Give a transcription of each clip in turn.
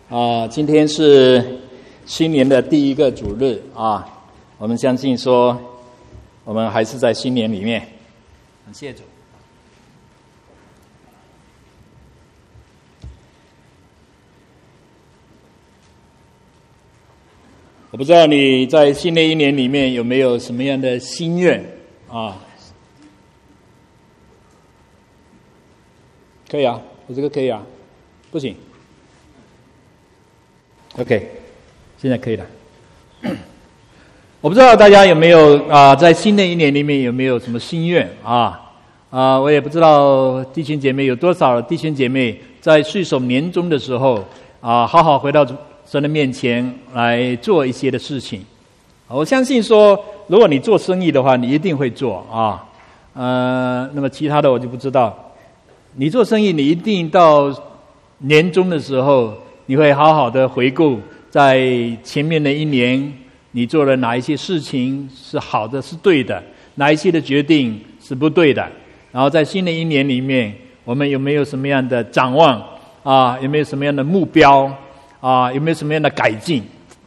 今天是新年的第一个主日啊，我们相信说，我们还是在新年里面，感谢主。我不知道你在新的一年里面有没有什么样的心愿啊？可以啊，我这个可以啊，不行。OK， 现在可以了。我不知道大家有没有在新的一年里面有没有什么心愿啊？我也不知道弟兄姐妹有多少弟兄姐妹在岁首年终的时候好好回到神的面前来做一些的事情。我相信说，如果你做生意的话，你一定会做啊。那么其他的我就不知道。你做生意，你一定到年终的时候，你会好好的回顾在前面的一年你做了哪一些事情是好的是对的，哪一些的决定是不对的，然后在新的一年里面我们有没有什么样的展望有没有什么样的目标有没有什么样的改进。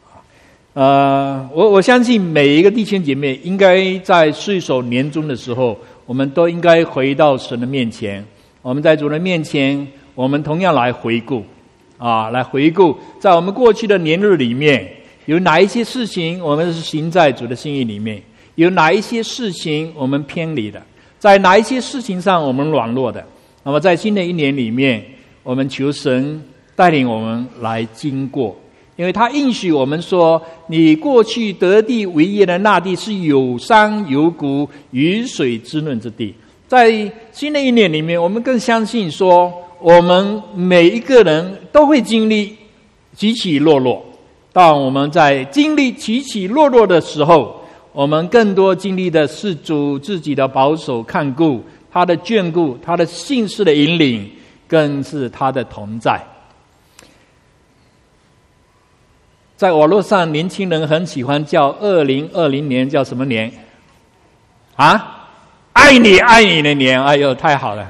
我相信每一个弟兄姐妹应该在岁首年终的时候，我们都应该回到神的面前，我们在主的面前，我们同样来回顾来回顾在我们过去的年日里面，有哪一些事情我们是行在主的心意里面，有哪一些事情我们偏离的，在哪一些事情上我们软弱的。那么在新的一年里面，我们求神带领我们来经过，因为他应许我们说，你过去得地为业的那地是有山有谷，雨水滋润之地。在新的一年里面，我们更相信说，我们每一个人都会经历起起落落。当我们在经历起起落落的时候，我们更多经历的是主自己的保守看顾，他的眷顾，他的信实的引领，更是他的同在。在网络上，年轻人很喜欢叫2020年叫什么年爱你的年。哎呦，太好了。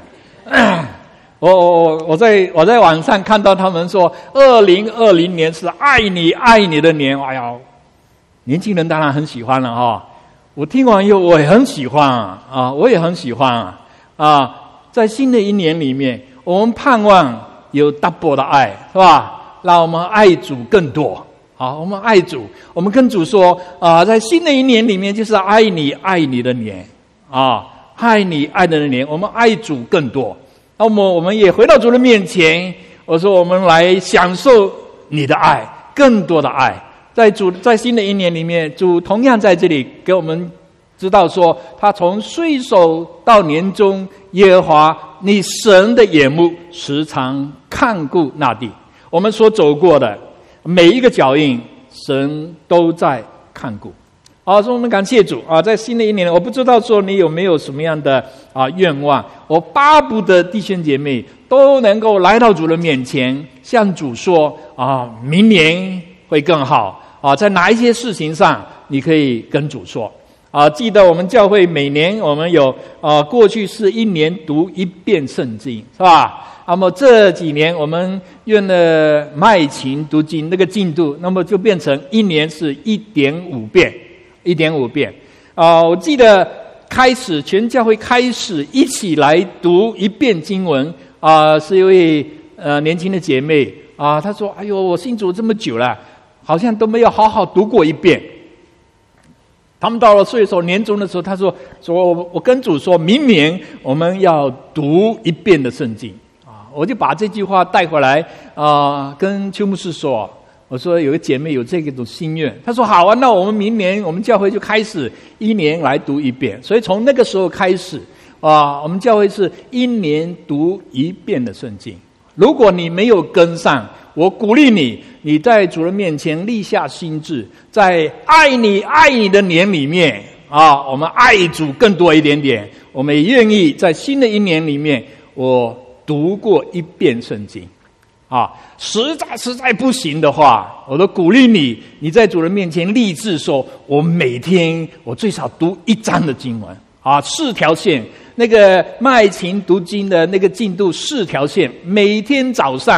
我在网上看到他们说2020年是爱你的年。哎呀，年轻人当然很喜欢了我听完以后我也很喜欢我也很喜欢在新的一年里面，我们盼望有 double 的爱，是吧？让我们爱主更多我们爱主，我们跟主说在新的一年里面就是爱你的年爱你的年，我们爱主更多。那么我们也回到主的面前，我说我们来享受你的爱，更多的爱。在新的一年里面，主同样在这里给我们知道说，他从岁首到年终，耶和华你神的眼目时常看顾那地。我们所走过的每一个脚印，神都在看顾。所以我们感谢主在新的一年，我不知道说你有没有什么样的愿望，我巴不得弟兄姐妹都能够来到主的面前，向主说明年会更好在哪一些事情上你可以跟主说记得我们教会每年我们有过去是一年读一遍圣经，是吧？那么这几年我们用了麦勤读经那个进度，那么就变成一年是 1.5 遍。我记得开始全教会开始一起来读一遍经文是一位年轻的姐妹她说哎呦，我信主这么久了，好像都没有好好读过一遍。他们到了岁首年终的时候，她说我跟主说明年我们要读一遍的圣经我就把这句话带回来跟邱牧师说，我说有个姐妹有这种心愿，她说好那我们明年我们教会就开始一年来读一遍。所以从那个时候开始我们教会是一年读一遍的圣经。如果你没有跟上，我鼓励你在主人面前立下心志，在爱你的年里面我们爱主更多一点点。我们也愿意在新的一年里面，我读过一遍圣经实在不行的话，我都鼓励你在主人面前立志说，我每天我最少读1章的经文4条线，那个麦勤读经的那个进度4条线，每天早上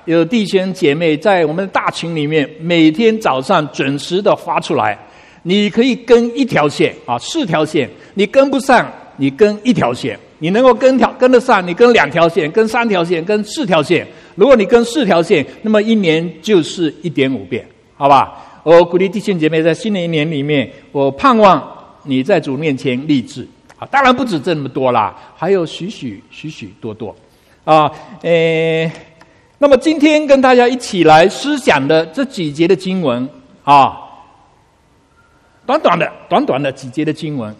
有弟兄姐妹在我们的大群里面，每天早上准时的发出来。你可以跟一条线4条线，你跟不上，你跟一条线；你能够跟得上，你跟2条线，跟3条线，跟4条线。如果你跟4条线，那么一年就是1.5遍，好吧？我鼓励弟兄姐妹在新的一年里面，我盼望你在主面前立志啊，当然不止这么多啦，还有许许多多啊。那么今天跟大家一起来思想的这几节的经文啊。短短的几节的经文，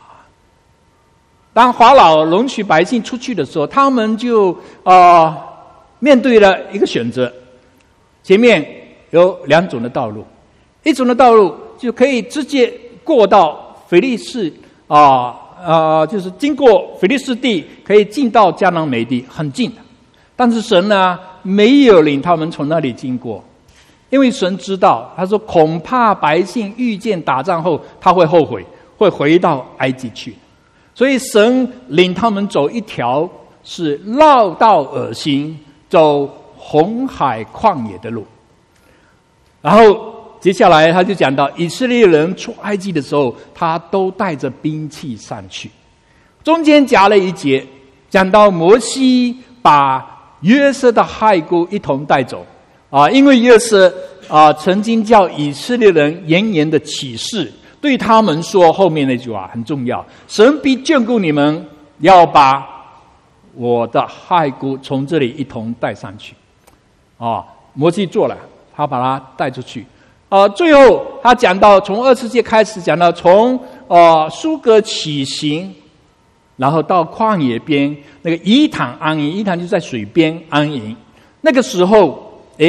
当法老容许百姓出去的时候，他们就面对了一个选择，前面有2种的道路，一种的道路就可以直接过到腓利士就是经过腓利士地，可以进到迦南美地，很近的。但是神呢，没有领他们从那里经过。因为神知道，他说恐怕百姓遇见打仗后，他会后悔，会回到埃及去。所以神领他们走一条是绕道而行，走红海旷野的路。然后接下来他就讲到，以色列人出埃及的时候，他都带着兵器上去。中间夹了一节，讲到摩西把约瑟的骸骨一同带走。因为约瑟曾经叫以色列人严严的起誓，对他们说后面那句话很重要：神必眷顾你们，要把我的骸骨从这里一同带上去。摩西做了，他把它带出去。最后他讲到从20节开始讲到从苏格起行，然后到旷野边那个以坦安营，以坦就在水边安营。那个时候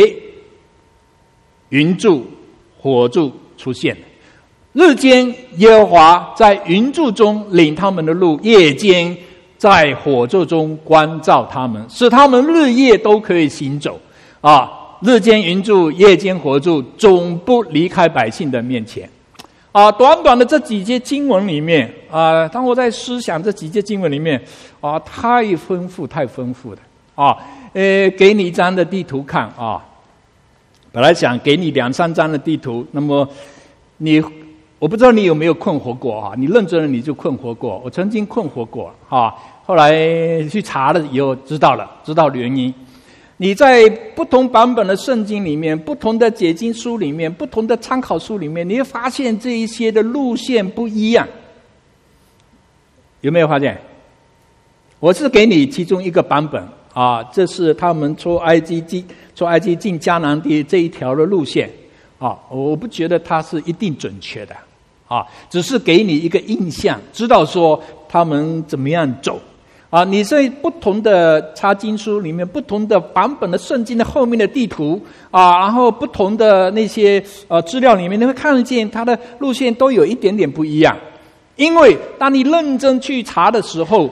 云柱火柱出现了，日间耶和华在云柱中领他们的路，夜间在火柱中光照他们，使他们日夜都可以行走。日间云柱，夜间火柱，总不离开百姓的面前。短短的这几节经文里面当我在思想这几节经文里面太丰富了给你一张的地图看本来想给你2-3张的地图，那么我不知道你有没有困惑过你认真了你就困惑过，我曾经困惑过后来去查了以后知道原因。你在不同版本的圣经里面，不同的解经书里面，不同的参考书里面，你会发现这一些的路线不一样，有没有发现？我是给你其中一个版本这是他们出埃及进迦南地这一条的路线我不觉得它是一定准确的只是给你一个印象，知道说他们怎么样走你在不同的查经书里面，不同的版本的圣经的后面的地图然后不同的那些资料里面，你会看得见它的路线都有一点点不一样。因为当你认真去查的时候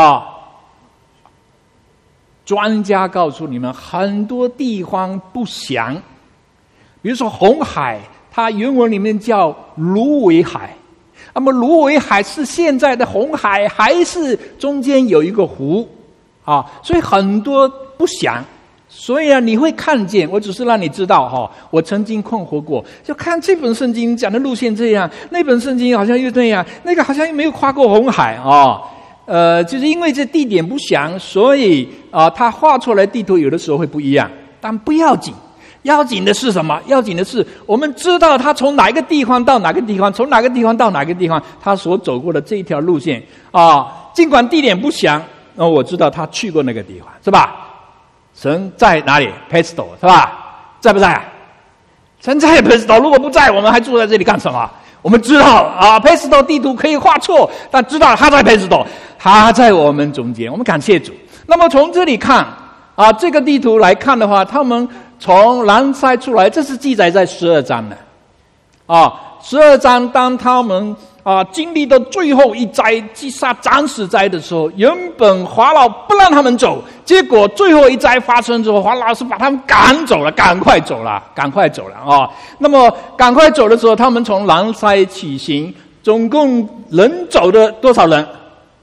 专家告诉你们很多地方不详，比如说红海，它原文里面叫芦苇海。那么芦苇海是现在的红海，还是中间有一个湖所以很多不详。所以你会看见，我只是让你知道我曾经困惑过，就看这本圣经讲的路线这样，那本圣经好像又那样，那个好像又没有跨过红海就是因为这地点不详，所以他画出来地图有的时候会不一样，但不要紧。要紧的是什么？要紧的是我们知道他从哪个地方到哪个地方，从哪个地方到哪个地方，他所走过的这一条路线尽管地点不详，我知道他去过那个地方，是吧？神在哪里 ？Pesto 是吧？在不在？神在 Pesto， 如果不在，我们还住在这里干什么？我们知道Pesto 地图可以画错，但知道他在 Pesto， 他在我们中间，我们感谢主。那么从这里看这个地图来看的话，他们从南塞出来，这是记载在12章的12章当他们经历到最后一灾击杀长死灾的时候，原本法老不让他们走，结果最后一灾发生之后，法老是把他们赶走了，赶快走了那么赶快走的时候，他们从南塞起行，总共人走的多少人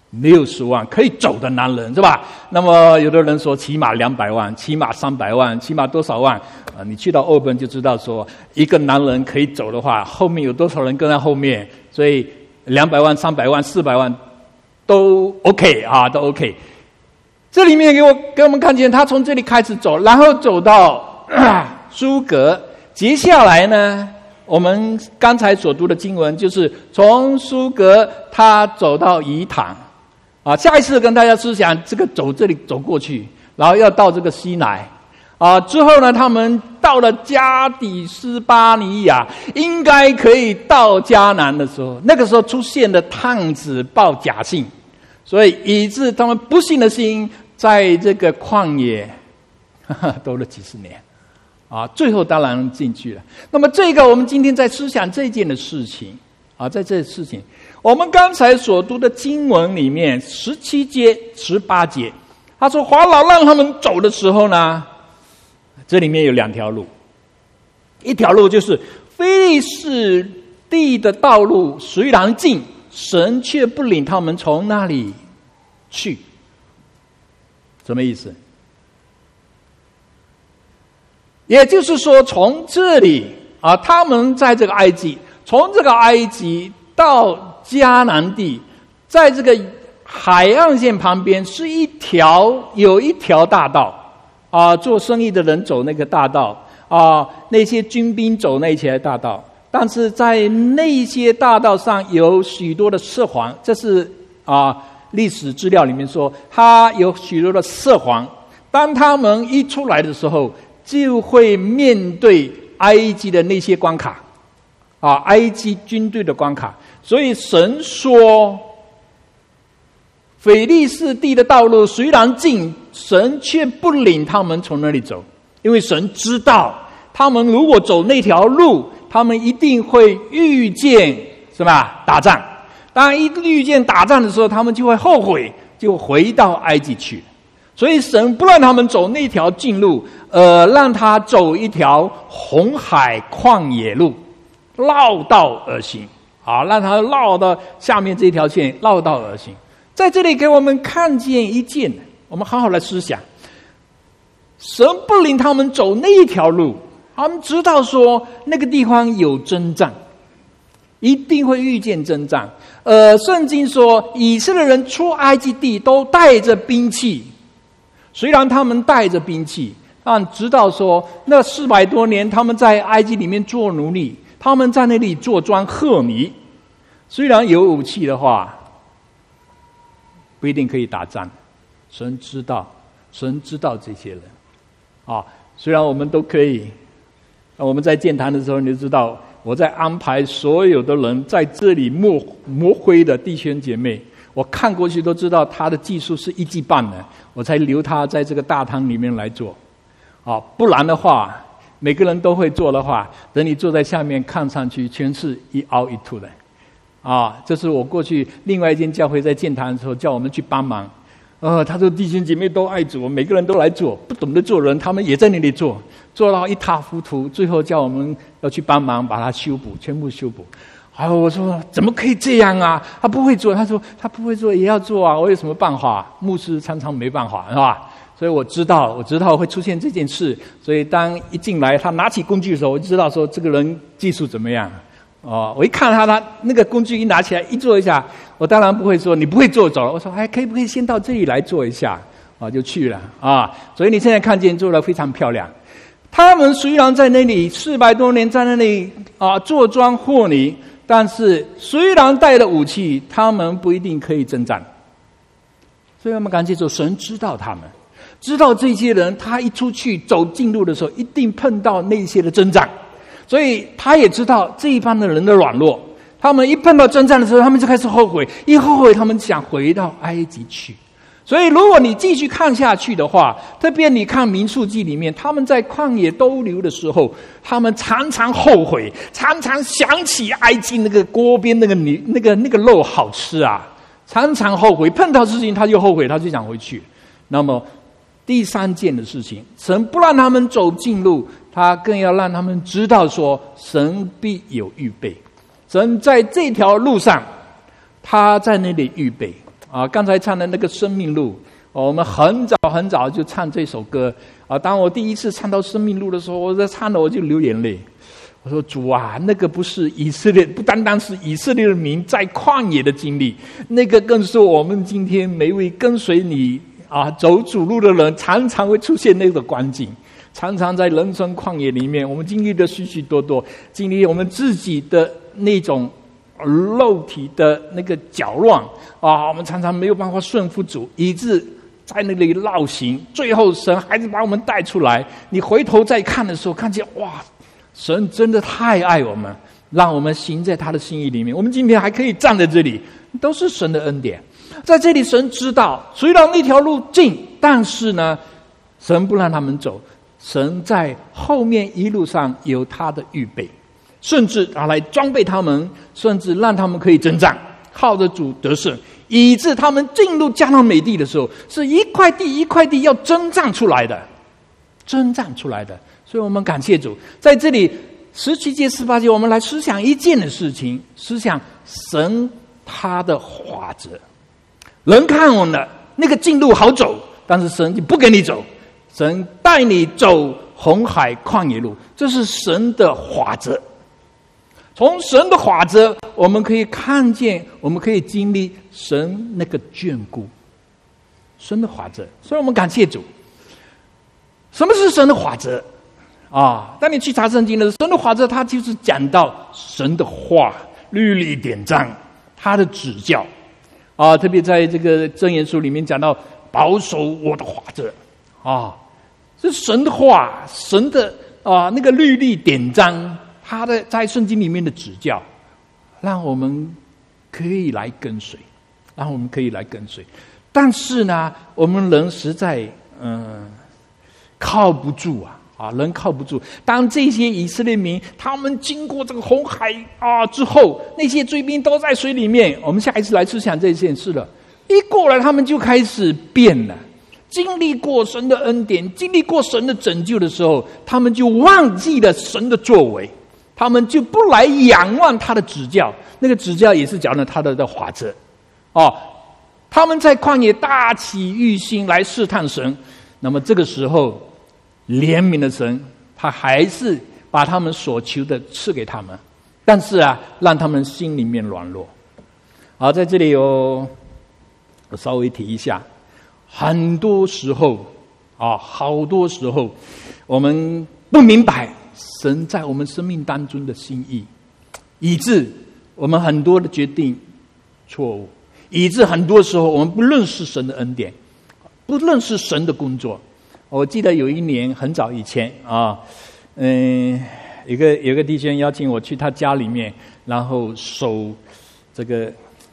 60万可以走的男人，是吧？那么有的人说起码200万，起码300万，起码多少万你去到欧本就知道说，一个男人可以走的话，后面有多少人跟在后面，所以200万、300万、400万都 OK 啊，都 OK。这里面给我们看见，他从这里开始走，然后走到苏格，接下来呢？我们刚才所读的经文就是从苏格他走到以坦下一次跟大家思想这个这里走过去，然后要到这个西乃之后呢，他们到了加底斯巴尼亚，应该可以到迦南的时候，那个时候出现了探子报假信，所以以致他们不信的心在这个旷野兜了几十年最后当然进去了。那么这个我们今天在思想这件的事情在这事情，我们刚才所读的经文里面17节、18节，他说法老让他们走的时候呢，这里面有2条路，一条路就是非利士地的道路虽然近，神却不领他们从那里去。什么意思？也就是说，从这里他们在这个埃及，从这个埃及到迦南地，在这个海岸线旁边是有一条大道做生意的人走那个大道那些军兵走那些大道，但是在那些大道上有许多的涉黄，这是历史资料里面说，他有许多的涉黄，当他们一出来的时候，就会面对埃及的那些关卡埃及军队的关卡。所以神说腓利士地的道路虽然近，神却不领他们从那里走，因为神知道他们如果走那条路，他们一定会遇见什么打仗。当一遇见打仗的时候，他们就会后悔，就回到埃及去。所以神不让他们走那条近路，让他走一条红海旷野路，绕道而行让他绕到下面这条线，绕道而行。在这里给我们看见一件，我们好好来思想，神不领他们走那一条路，他们知道说那个地方有征战，一定会遇见征战。圣经说以色列人出埃及地都带着兵器，虽然他们带着兵器，但知道说那400多年他们在埃及里面做奴隶，他们在那里做庄喝泥，虽然有武器的话不一定可以打仗。神知道这些人虽然我们都可以，我们在建堂的时候你就知道，我在安排所有的人在这里磨灰的弟兄姐妹，我看过去都知道他的技术是1技半的，我才留他在这个大堂里面来做不然的话每个人都会做的话，等你坐在下面看上去全是一凹一凸的这是我过去另外一间教会在建堂的时候叫我们去帮忙他说弟兄姐妹都爱做，每个人都来做，不懂得做人他们也在那里做到一塌糊涂，最后叫我们要去帮忙把它修补，全部修补。我说怎么可以这样啊，他不会做。他说他不会做也要做我有什么办法？牧师常常没办法是吧？所以我知道会出现这件事，所以当一进来他拿起工具的时候，我就知道说这个人技术怎么样我一看他那个工具一拿起来一做一下，我当然不会说你不会做走了，我说可以不可以先到这里来做一下就去了所以你现在看见做得非常漂亮。他们虽然在那里400多年在那里做庄和泥，但是虽然带了武器，他们不一定可以征战。所以我们感谢主，神知道他们，知道这些人他一出去走近路的时候一定碰到那些的征战，所以他也知道这一帮的人的软弱，他们一碰到征战的时候他们就开始后悔，一后悔他们想回到埃及去。所以如果你继续看下去的话，特别你看民数记里面，他们在旷野兜流的时候，他们常常后悔，常常想起埃及那个锅边那个肉好吃常常后悔，碰到事情他就后悔，他就想回去。那么第3件的事情，神不让他们走近路，他更要让他们知道说神必有预备。神在这条路上他在那里预备刚才唱的那个生命路，我们很早很早就唱这首歌当我第一次唱到生命路的时候，我在唱了我就流眼泪。我说主啊，那个不是以色列，不单单是以色列的民在旷野的经历，那个更是我们今天每位跟随你走主路的人常常会出现那个光景。常常在人生旷野里面，我们经历的许许多多，经历我们自己的那种肉体的那个搅乱我们常常没有办法顺服主，以致在那里绕行，最后神还是把我们带出来。你回头再看的时候，看见哇，神真的太爱我们，让我们行在他的心意里面。我们今天还可以站在这里，都是神的恩典。在这里神知道，虽然那条路近，但是呢，神不让他们走，神在后面一路上有他的预备，甚至来装备他们，甚至让他们可以征战，靠着主得胜，以致他们进入迦南美地的时候，是一块地一块地要征战出来的，征战出来的。所以我们感谢主。在这里17节18节，我们来思想一件的事情，思想神他的法则。人看我的那个进路好走，但是神就不给你走，神带你走红海旷野路，这是神的法则。从神的法则，我们可以看见，我们可以经历神那个眷顾，神的法则。所以我们感谢主。什么是神的法则当你去查圣经的时候，神的法则它就是讲到神的话、律例典章，他的指教特别在这个箴言书里面讲到保守我的法则是神的话，神的那个律例典章，他的在圣经里面的指教，让我们可以来跟随，让我们可以来跟随。但是呢，我们人实在靠不住人靠不住。当这些以色列民他们经过这个红海之后，那些追兵都在水里面，我们下一次来思想这件事了。一过来他们就开始变了，经历过神的恩典，经历过神的拯救的时候，他们就忘记了神的作为，他们就不来仰望他的指教。那个指教也是讲了他的法则他们在旷野大起欲心来试探神。那么这个时候怜悯的神，他还是把他们所求的赐给他们，但是让他们心里面软弱。在这里我稍微提一下，很多时候好多时候我们不明白神在我们生命当中的心意，以致我们很多的决定错误，以致很多时候我们不认识神的恩典，不认识神的工作。我记得有一年很早以前有个弟兄邀请我去他家里面，然后守这个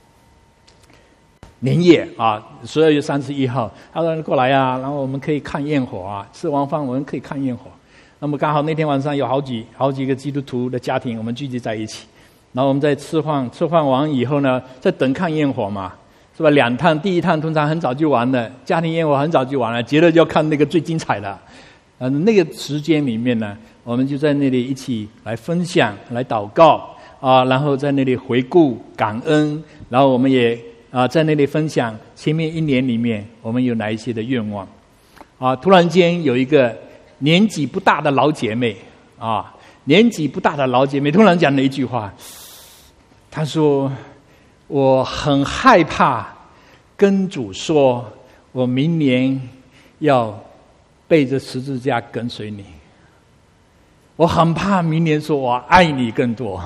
年夜12月31号，他说过来然后我们可以看焰火吃完饭我们可以看焰火。那么刚好那天晚上有好几个基督徒的家庭，我们聚集在一起，然后我们在吃饭完以后呢，在等看焰火嘛，是吧？2趟，第一趟通常很早就完了，家庭焰火很早就完了，接着就要看那个最精彩的。那个时间里面呢，我们就在那里一起来分享、来祷告然后在那里回顾感恩，然后我们也在那里分享前面1年里面我们有哪一些的愿望突然间有一个年纪不大的老姐妹突然讲了一句话，她说我很害怕跟主说我明年要背着十字架跟随你，我很怕明年说我爱你更多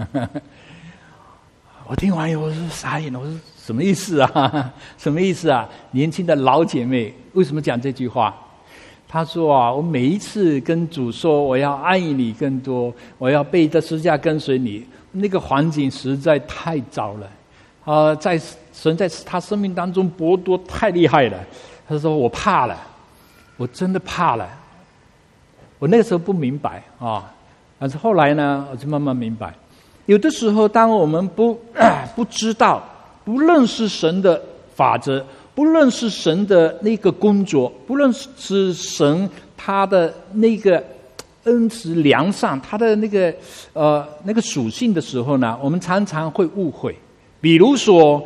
我听完以后我说傻眼了，我说什么意思什么意思年轻的老姐妹为什么讲这句话？她说我每一次跟主说我要爱你更多，我要背着十字架跟随你，那个环境实在太糟了神在他生命当中剥夺太厉害了。他说我怕了，我真的怕了。我那个时候不明白但是后来呢，我就慢慢明白，有的时候当我们不知道、不认识神的法则，不认识神的那个工作，不认识神他的那个恩慈良善，他的那个属性的时候呢，我们常常会误会。比如说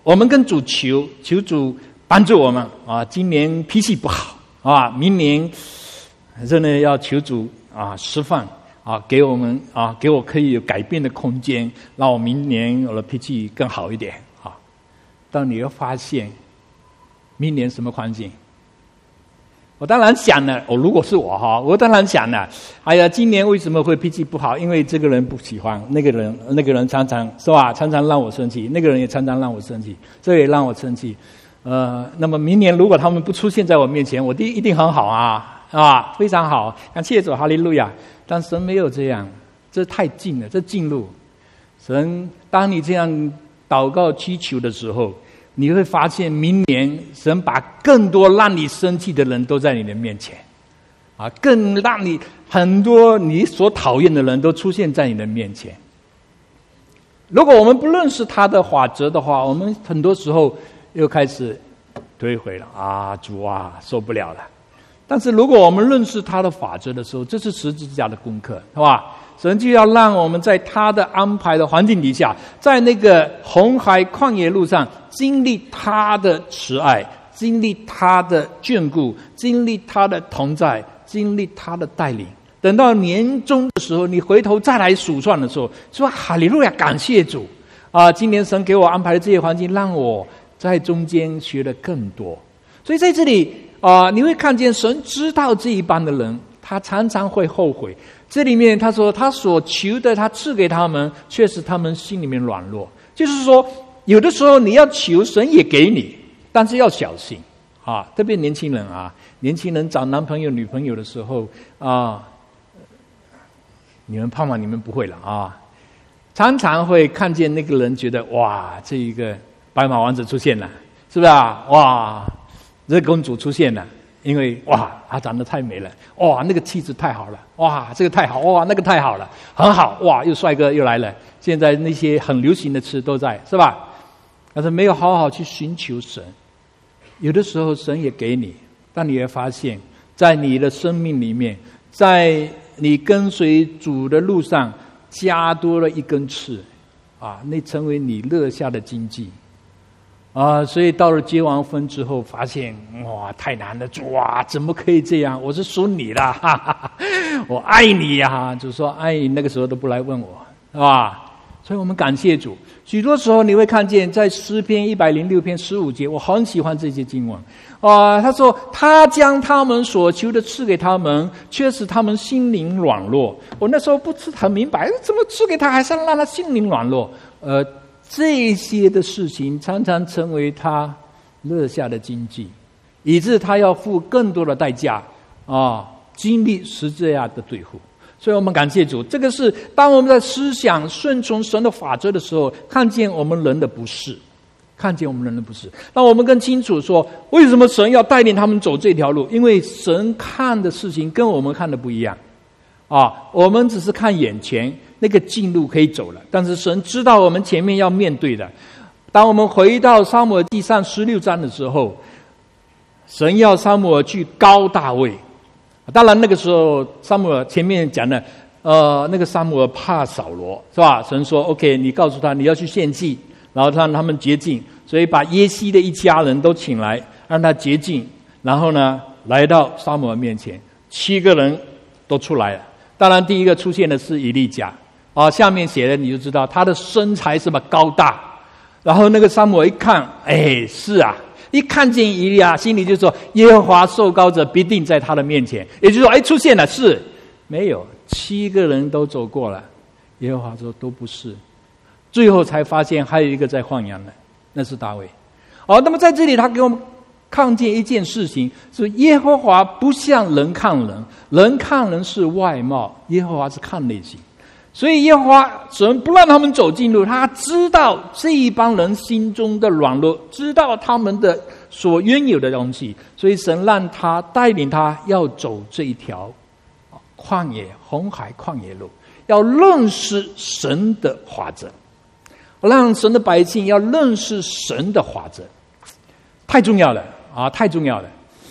我们跟主求主帮助我们啊，今年脾气不好啊，明年真的要求主啊释放啊，给我们啊，给我可以有改变的空间，让我明年我的脾气更好一点啊。但你要发现，明年什么环境？我当然想了，如果是我哈，我当然想了，哎呀，今年为什么会脾气不好？因为这个人不喜欢，那个人常常是吧，常常让我生气，那个人也常常让我生气，这也让我生气。那么明年如果他们不出现在我面前，我一定很好啊，非常好，感谢主，哈利路亚。但神没有这样，这太近了，这近路。神，当你这样祷告祈求的时候，你会发现明年神把更多让你生气的人都在你的面前啊，更让你很多你所讨厌的人都出现在你的面前。如果我们不认识他的法则的话，我们很多时候又开始推回了啊，主啊，受不了了。但是如果我们认识他的法则的时候，这是十字架的功课，是吧？神就要让我们在他的安排的环境底下，在那个红海旷野路上经历他的慈爱，经历他的眷顾，经历他的同在，经历他的带领。等到年终的时候，你回头再来数算的时候，说哈利路亚，感谢主啊！今年神给我安排的这些环境，让我在中间学的更多。所以在这里你会看见神知道这一帮的人，他常常会后悔。这里面他说他所求的他赐给他们，却是他们心里面软弱。就是说有的时候你要求神也给你，但是要小心啊！特别年轻人啊，年轻人找男朋友女朋友的时候啊，你们盼望你们不会了啊，常常会看见那个人觉得哇，这一个白马王子出现了，是不是啊？哇，这公主出现了，因为哇，她长得太美了，哇，那个气质太好了，哇，这个太好，哇，那个太好了，很好，哇，又帅哥又来了。现在那些很流行的词都在，是吧？但是没有好好去寻求神。有的时候神也给你，但你会发现在你的生命里面，在你跟随主的路上加多了一根刺啊，那成为你落下的荆棘啊，所以到了结完婚之后，发现哇，太难了，主啊，怎么可以这样？我是属你的，哈哈哈，我爱你呀！主说爱你，那个时候都不来问我，是吧？所以我们感谢主。许多时候你会看见，在诗篇106篇15节，我很喜欢这些经文他说他将他们所求的赐给他们，却使他们心灵软弱。我那时候不是很明白，怎么赐给他，还是让他心灵软弱？这些的事情常常成为他落下的荆棘，以致他要付更多的代价经历十字架的对付。所以我们感谢主，这个是当我们在思想顺从神的法则的时候，看见我们人的不是，让我们更清楚说，为什么神要带领他们走这条路？因为神看的事情跟我们看的不一样我们只是看眼前那个近路可以走了，但是神知道我们前面要面对的。当我们回到撒母耳记上16章的时候，神要撒母耳去膏大卫。当然那个时候撒母耳前面讲的那个撒母耳怕扫罗，是吧？神说 OK， 你告诉他你要去献祭，然后让他们洁净，所以把耶西的一家人都请来，让他洁净，然后呢来到撒母耳面前，7个人都出来了。当然第一个出现的是以利家下面写的你就知道他的身材是吧高大，然后那个撒母耳一看，是啊，一看见以利亚，心里就说耶和华受膏者必定在他的面前，也就是说出现了，是没有7个人都走过了，耶和华说都不是，最后才发现还有一个在晃羊的，那是大卫那么在这里他给我们看见一件事情，是耶和华不像人看人，人看人是外貌，耶和华是看内心。所以耶和华神不让他们走近路，他知道这一帮人心中的软弱，知道他们的所拥有的东西，所以神让他带领他要走这一条旷野红海旷野路，要认识神的法则，让神的百姓要认识神的法则，太重要了太重要了。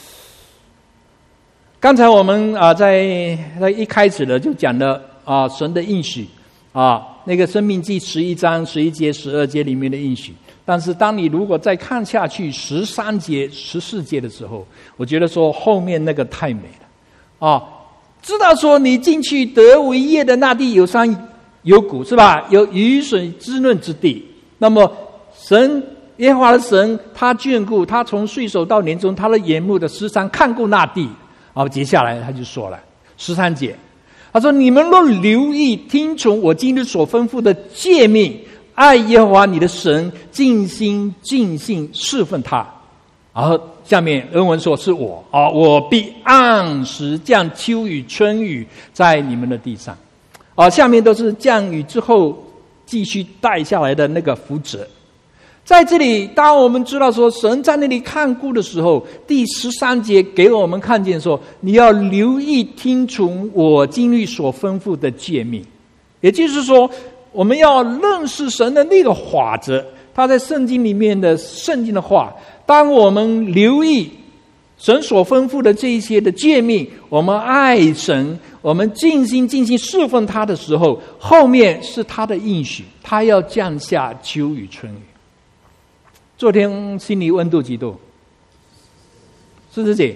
刚才我们在一开始的就讲了神的应许那个申命记11章11节12节里面的应许， 但是当你如果再看下去13节、14节的时候，我觉得说后面那个太美了啊！知道说你进去得为业的那地有山有谷，是吧？有雨水滋润之地。那么神耶和华的神，他眷顾，他从岁首到年终，他的眼目的时常看顾那地。接下来他就说了13节，他说：“你们若留意听从我今日所吩咐的诫命，爱耶和华你的神，尽心尽性侍奉他。”然后下面原文说是我必按时降秋雨春雨在你们的地上。下面都是降雨之后继续带下来的那个福泽。在这里，当我们知道说神在那里看顾的时候，第13节给我们看见说，你要留意听从我今日所吩咐的诫命。也就是说，我们要认识神的那个法则，他在圣经里面的圣经的话。当我们留意神所吩咐的这一些的诫命，我们爱神，我们尽心尽心侍奉他的时候，后面是他的应许，他要降下秋雨春雨。昨天心理温度几度？40几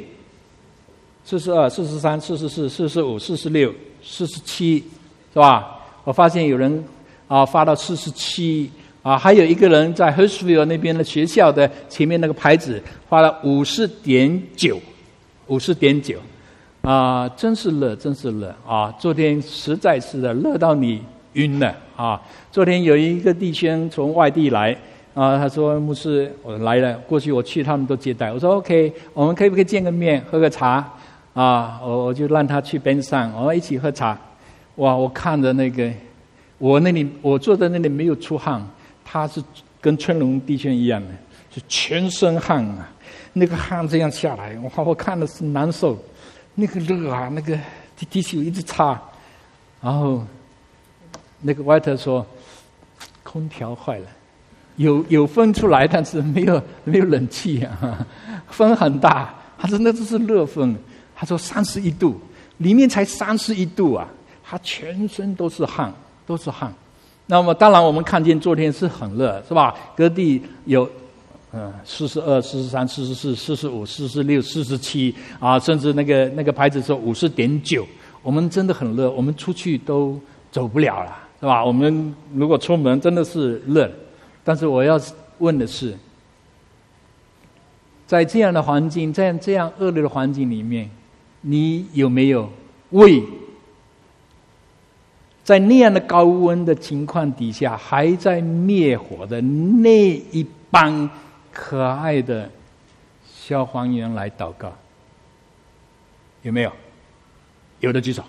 ？42、43、44、45、46、47，是吧？我发现有人发到47。还有一个人在 Hurstville 那边的学校的前面那个牌子发了50.9， 50.9，真是热，真是热啊！昨天实在是的，热到你晕了啊！昨天有一个弟兄从外地来他说：“牧师，我来了，过去我去他们都接待。”我说 ：“OK， 我们可不可以见个面，喝个茶？”我就让他去边上，我们一起喝茶。哇！我看着那个，我坐在那里没有出汗。他是跟春龙弟兄一样的，就全身汗啊，那个汗这样下来，我看的是难受，那个热啊，那个滴血一直擦，然后那个外头说空调坏了，有风出来，但是没有冷气啊，风很大，他说那只是热风，他说31度，里面才31度啊，他全身都是汗，都是汗。那么当然我们看见昨天是很热，是吧？各地有42、43、44、45、46、47甚至那个牌子说50.9，我们真的很热，我们出去都走不了了，是吧？我们如果出门真的是热。但是我要问的是，在这样的环境，在这样恶劣的环境里面，你有没有为在那样的高温的情况底下还在灭火的那一帮可爱的消防员来祷告？有没有？有的举手。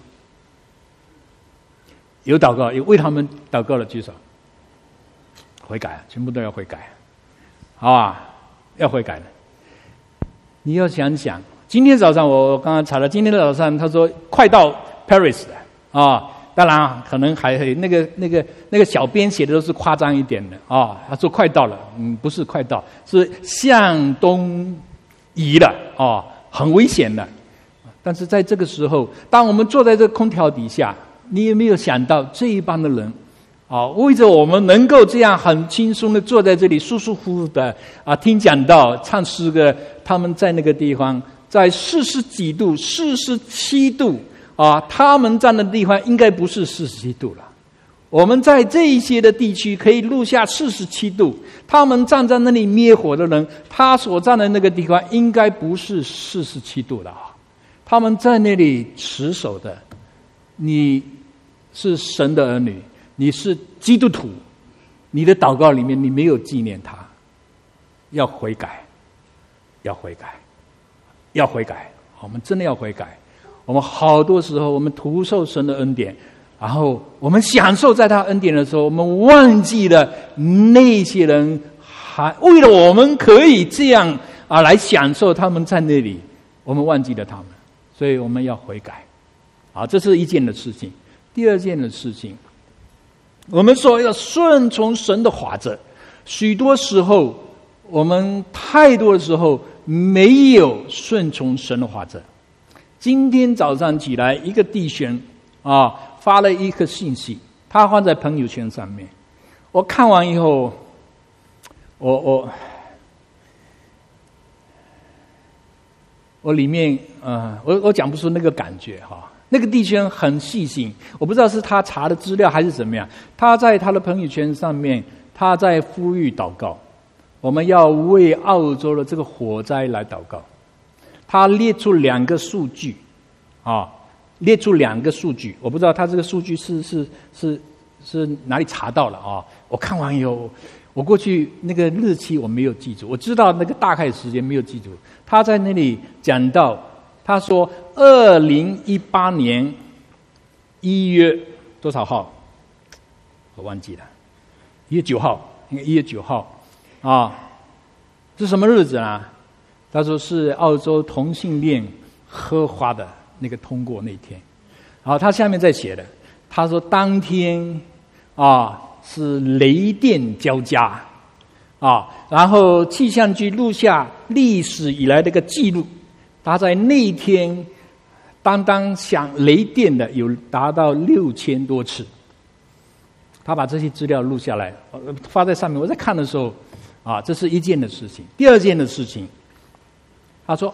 有祷告，有为他们祷告的举手。悔改，全部都要悔改，好吧？要悔改的。你要想想，今天早上我刚刚查了，今天早上他说快到 Paris 了当然可能还那个小编写的都是夸张一点的他说快到了，不是快到，是向东移了很危险的。但是在这个时候，当我们坐在这个空调底下，你有没有想到这一帮的人为着我们能够这样很轻松的坐在这里舒舒服服的听讲道唱诗歌，他们在那个地方在40几度47度他们站的地方应该不是47度了。我们在这一些的地区可以录下47度，他们站在那里灭火的人，他所站的那个地方应该不是47度了他们在那里持守的，你是神的儿女，你是基督徒，你的祷告里面你没有纪念他，要悔改，要悔改，要悔改，我们真的要悔改。我们好多时候我们徒受神的恩典，然后我们享受在他恩典的时候，我们忘记了那些人还为了我们可以这样来享受，他们在那里，我们忘记了他们，所以我们要悔改。这是一件的事情。第二件的事情，我们说要顺从神的法则，许多时候我们太多的时候没有顺从神的法则。今天早上起来，一个弟兄发了一个信息，他放在朋友圈上面。我看完以后， 我里面我讲不出那个感觉哈。那个弟兄很细心，我不知道是他查的资料还是怎么样。他在他的朋友圈上面，他在呼吁祷告，我们要为澳洲的这个火灾来祷告。他列出2个数据，列出2个数据，我不知道他这个数据是哪里查到了啊？我看完以后，我过去那个日期我没有记住，我知道那个大概时间没有记住。他在那里讲到，他说2018年1月多少号？我忘记了，1月9号，应该1月9号是什么日子啊？他说是澳洲同性恋合法的那个通过那天。然后他下面再写的，他说当天是雷电交加然后气象局录下历史以来的一个记录，他在那天当响雷电的有达到6000多次。他把这些资料录下来发在上面，我在看的时候这是一件的事情。第二件的事情，他说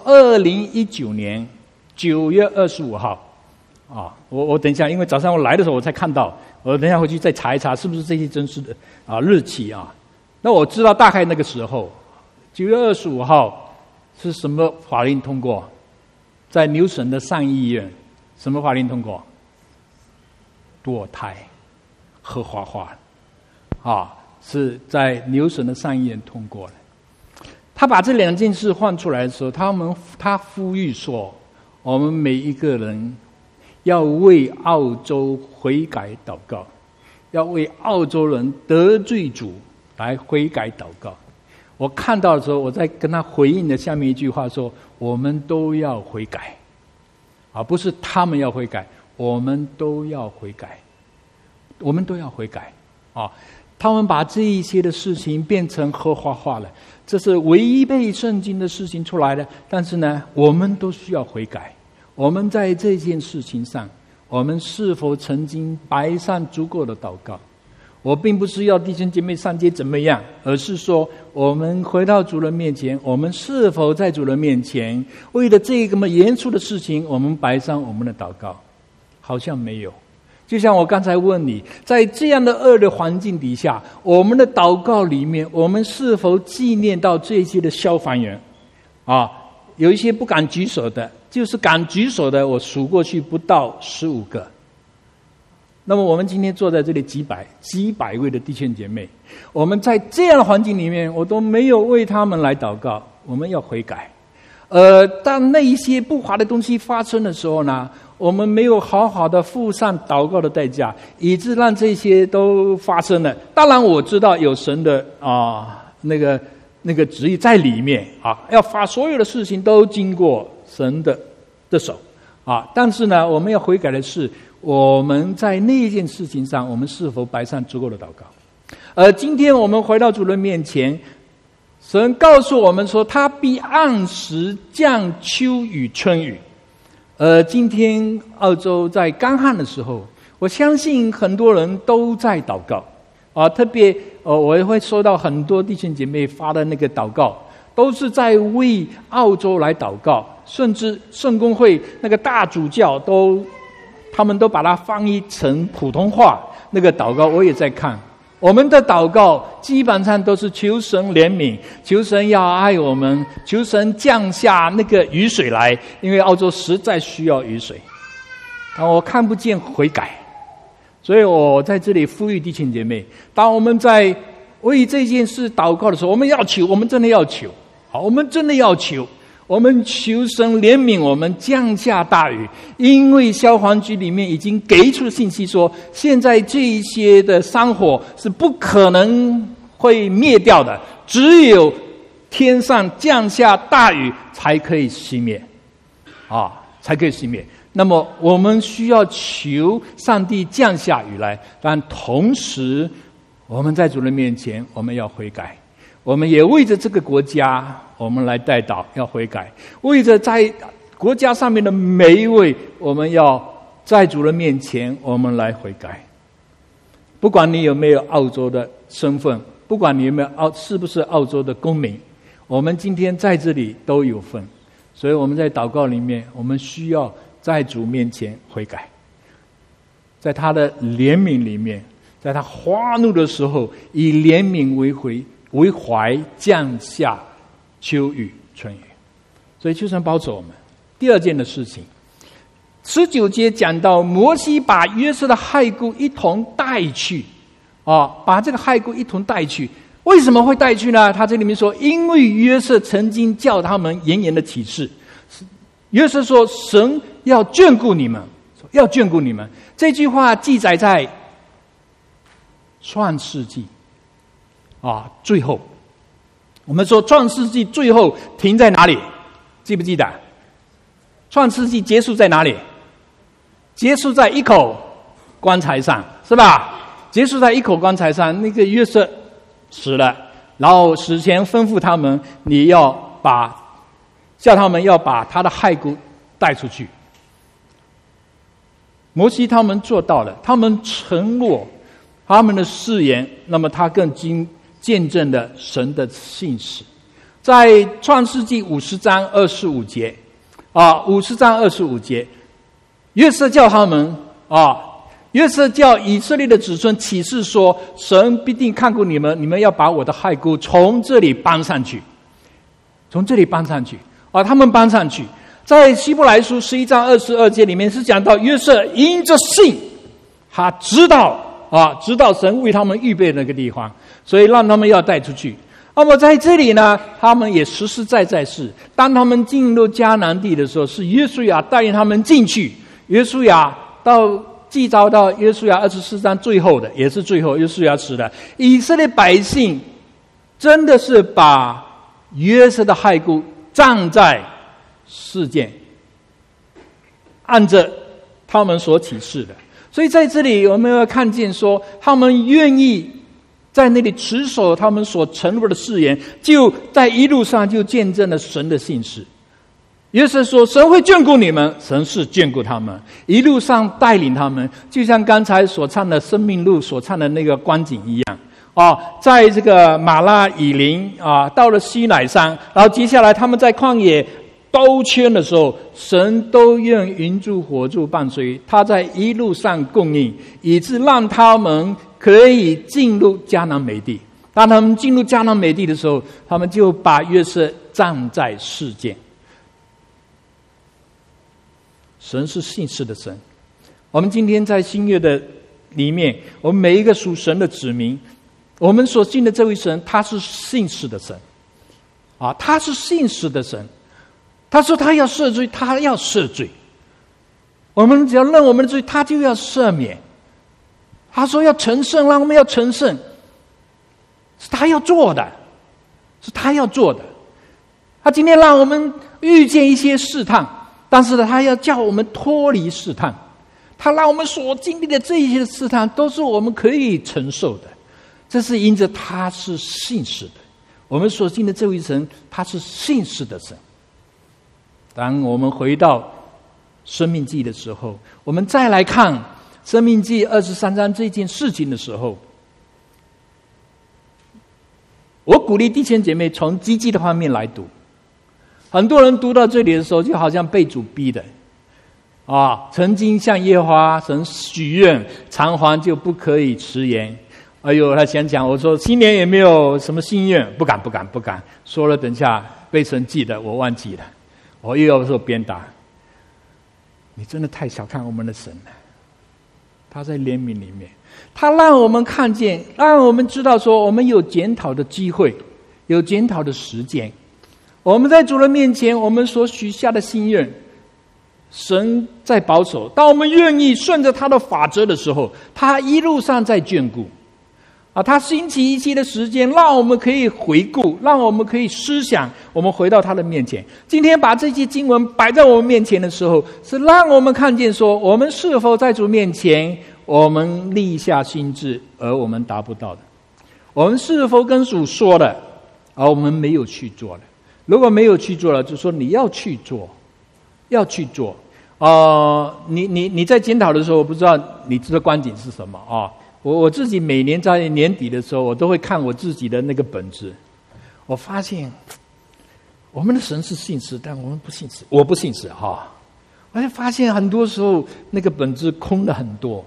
2019年9月25号我等一下，因为早上我来的时候我才看到，我等一下回去再查一查是不是这些真实的日期那我知道大概那个时候9月25号是什么法令通过？在牛省的上议院，什么法令通过？堕胎合法化是在牛省的上议院通过的。他把这2件事换出来的时候，他呼吁说，我们每一个人要为澳洲悔改祷告，要为澳洲人得罪主来悔改祷告。我看到的时候，我在跟他回应的下面一句话说，我们都要悔改，不是他们要悔改，我们都要悔改，我们都要悔改他们把这一些的事情变成合法化了，这是违背圣经的事情出来的。但是呢，我们都需要悔改。我们在这件事情上，我们是否曾经摆上足够的祷告？我并不是要弟兄姐妹上街怎么样，而是说我们回到主人面前，我们是否在主人面前为了这个么严肃的事情，我们摆上我们的祷告？好像没有。就像我刚才问你，在这样的恶劣环境底下，我们的祷告里面，我们是否纪念到这些的消防员有一些不敢举手的，就是敢举手的，我数过去不到15个。那么我们今天坐在这里几百位的弟兄姐妹，我们在这样的环境里面，我都没有为他们来祷告，我们要悔改。当那一些不好的东西发生的时候呢，我们没有好好的付上祷告的代价，以致让这些都发生了。当然我知道有神的那个旨意在里面要把所有的事情都经过神的手但是呢，我们要悔改的是，我们在那件事情上，我们是否摆上足够的祷告？今天我们回到主人面前，神告诉我们说，他必按时降秋雨春雨。今天澳洲在干旱的时候，我相信很多人都在祷告特别我也会收到很多弟兄姐妹发的那个祷告，都是在为澳洲来祷告，甚至圣公会那个大主教他们都把它翻译成普通话，那个祷告我也在看。我们的祷告基本上都是求神怜悯，求神要爱我们，求神降下那个雨水来，因为澳洲实在需要雨水。我看不见悔改，所以我在这里呼吁弟兄姐妹，当我们在为这件事祷告的时候，我们要求，我们真的要求，我们真的要求，我们求神怜悯我们，降下大雨。因为消防局里面已经给出信息说，现在这一些的山火是不可能会灭掉的，只有天上降下大雨才可以熄灭才可以熄灭。那么我们需要求上帝降下雨来，但同时我们在主人面前，我们要悔改。我们也为着这个国家，我们来代祷，要悔改。为着在国家上面的每一位，我们要在主人面前，我们来悔改。不管你有没有澳洲的身份， 不管你有没有是不是澳洲的公民，我们今天在这里都有份。所以我们在祷告里面，我们需要在主面前悔改，在他的怜悯里面，在他发怒的时候，以怜悯为怀，降下秋雨春雨。所以求神保守我们。第二件的事情，19节讲到摩西把约瑟的骸骨一同带去，把这个骸骨一同带去。为什么会带去呢？他这里面说，因为约瑟曾经叫他们严严的启示。约瑟说，神要眷顾你们，要眷顾你们。这句话记载在创世纪最后。我们说创世纪最后停在哪里？记不记得？创世纪结束在哪里？结束在一口棺材上，是吧？结束在一口棺材上，那个约瑟死了，然后死前吩咐他们，叫他们要把他的骸骨带出去。摩西他们做到了，他们承诺他们的誓言，那么他更见证了神的信实。在创世纪50章25节，50章25节，约瑟叫他们约瑟叫以色列的子孙起誓说，神必定看顾你们，你们要把我的骸骨从这里搬上去，从这里搬上去他们搬上去。在希伯来书11章22节里面是讲到约瑟因着信，他知道神为他们预备那个地方，所以让他们要带出去。那么在这里呢，他们也实实在在是，当他们进入迦南地的时候，是约书亚带领他们进去。约书亚记载到约书亚24章最后的，也是最后约书亚死了。以色列百姓真的是把约瑟的骸骨葬在世界，按着他们所启示的。所以在这里我们要看见说，他们愿意在那里持守他们所承诺的誓言，就在一路上就见证了神的信实。约瑟说，神会眷顾你们，神是眷顾他们，一路上带领他们，就像刚才所唱的生命路所唱的那个光景一样在这个马拉以林到了西乃山，然后接下来他们在旷野兜圈的时候，神都用云柱火柱伴随，他在一路上供应，以致让他们可以进入迦南美地。当他们进入迦南美地的时候，他们就把约瑟葬在世界。神是信实的神。我们今天在新约的里面，我们每一个属神的子民，我们所信的这位神，他是信实的神他是信实的神。他说他要赦罪，他要赦罪。我们只要认我们的罪，他就要赦免。他说要成圣，让我们要成圣，是他要做的，是他要做的。他今天让我们遇见一些试探，但是呢，他要叫我们脱离试探。他让我们所经历的这一些试探，都是我们可以承受的。这是因着他是信实的。我们所信的这位神，他是信实的神。当我们回到生命记的时候，我们再来看生命记23章这件事情的时候，我鼓励弟兄姐妹从积极的方面来读。很多人读到这里的时候，就好像被主逼的曾经向耶和华神许愿，偿还就不可以迟延。哎呦，他想讲，我说新年也没有什么心愿，不敢，说了等下被神记得，我忘记了，我又要受鞭打。你真的太小看我们的神了。他在怜悯里面，他让我们看见，让我们知道说，我们有检讨的机会，有检讨的时间。我们在主的面前，我们所许下的心愿，神在保守。当我们愿意顺着他的法则的时候，他一路上在眷顾他兴起一些的时间，让我们可以回顾，让我们可以思想，我们回到他的面前。今天把这些经文摆在我们面前的时候，是让我们看见说，我们是否在主面前，我们立下心志，而我们达不到的，我们是否跟主说了，而我们没有去做了。如果没有去做了，就说你要去做，要去做。你在检讨的时候，我不知道你这个观点是什么我自己每年在年底的时候，我都会看我自己的那个本子。我发现我们的神是信实，但我们不信实。我不信实哈，我就发现很多时候那个本子空了很多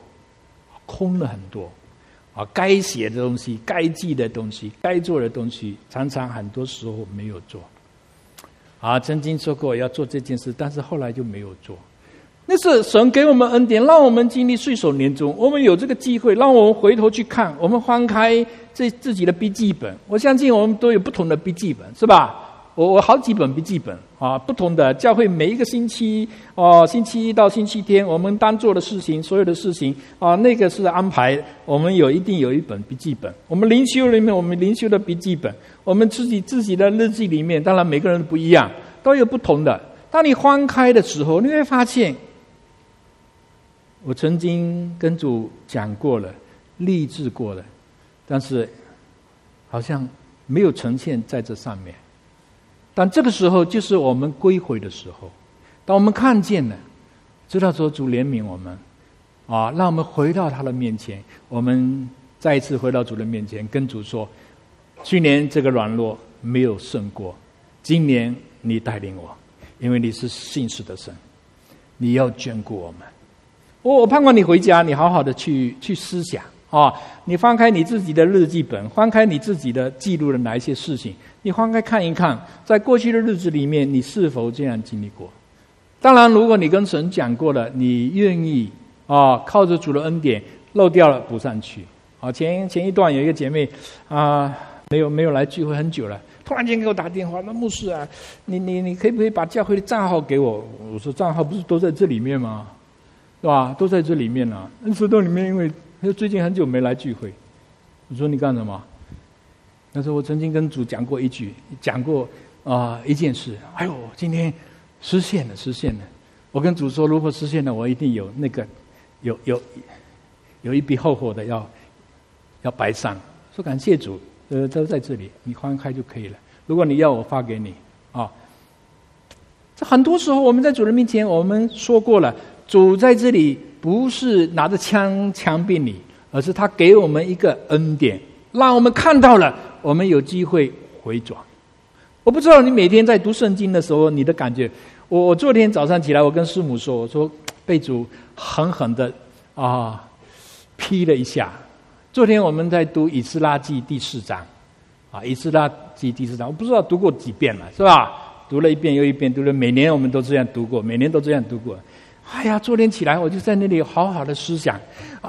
啊！该写的东西、该记的东西、该做的东西，常常很多时候没有做。啊，曾经说过要做这件事，但是后来就没有做。那是神给我们恩典，让我们经历岁首年终，我们有这个机会，让我们回头去看，我们翻开自己的笔记本。我相信我们都有不同的笔记本，是吧？我好几本笔记本啊，不同的教会每一个星期星期一到星期天，我们当做的事情，所有的事情啊，那个是安排。我们一定有一本笔记本。我们灵修里面，我们灵修的笔记本，我们自己的日记里面，当然每个人不一样，都有不同的。当你翻开的时候，你会发现，我曾经跟主讲过了，立志过了，但是好像没有呈现在这上面。但这个时候就是我们归回的时候，当我们看见了，知道说主怜悯我们啊，让我们回到他的面前，我们再一次回到主的面前，跟主说，去年这个软弱没有胜过，今年你带领我，因为你是信实的神，你要眷顾我们。我盼望你回家，你好好的去思想啊！你翻开你自己的日记本，翻开你自己的记录的哪一些事情，你翻开看一看，在过去的日子里面，你是否这样经历过？当然，如果你跟神讲过了，你愿意靠着主的恩典漏掉了补上去。前一段有一个姐妹没有来聚会很久了，突然间给我打电话，那牧师啊，你可不可以把教会的账号给我？我说账号不是都在这里面吗？是吧？都在这里面了。那石头里面，因为最近很久没来聚会。我说你干什么？那时候我曾经跟主讲过一件事。哎呦，今天实现了！我跟主说，如果实现了，我一定有那个有一笔厚厚的要白上。说感谢主，都在这里，你翻开就可以了。如果你要，我发给你啊。这很多时候我们在主人面前，我们说过了。主在这里不是拿着枪毙你，而是他给我们一个恩典，让我们看到了，我们有机会回转。我不知道你每天在读圣经的时候，你的感觉。我昨天早上起来，我跟师母说，我说被主狠狠的批了一下。昨天我们在读以斯拉记第4章以斯拉记第4章，我不知道读过几遍了，是吧？读了一遍又一遍，读了每年我们都这样读过，每年都这样读过。哎呀，昨天起来我就在那里好好的思想，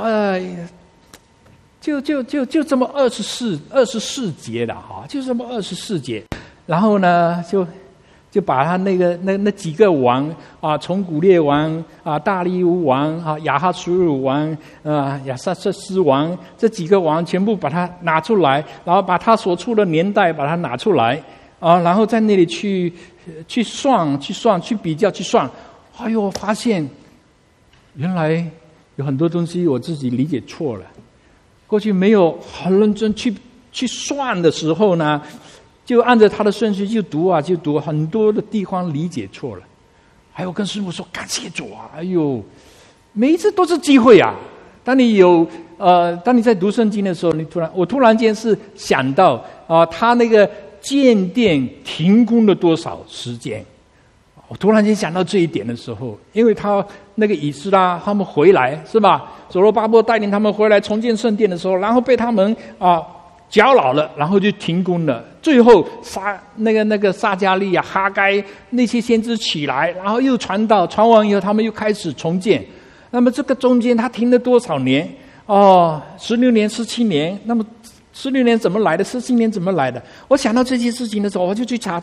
就这么24节的就这么24节，然后呢就把他那几个王从古列王大利乌王亚哈苏鲁王亚萨瑟斯王这几个王全部把它拿出来，然后把他所处的年代把它拿出来然后在那里去算去比较去算。哎呦，我发现原来有很多东西我自己理解错了。过去没有很认真去算的时候呢，就按照他的顺序就读很多的地方理解错了。还有跟师父说感谢主哎呦，每一次都是机会啊。当你在读圣经的时候，我突然间是想到他那个建殿停工了多少时间。我突然间想到这一点的时候，因为他那个以斯拉他们回来是吧？所罗巴伯带领他们回来重建圣殿的时候，然后被他们搅扰了，然后就停工了。最后那个撒迦利哈该那些先知起来，然后又传完以后，他们又开始重建。那么这个中间他停了多少年？16年、17年。那么16年怎么来的？17年怎么来的？我想到这些事情的时候，我就去查。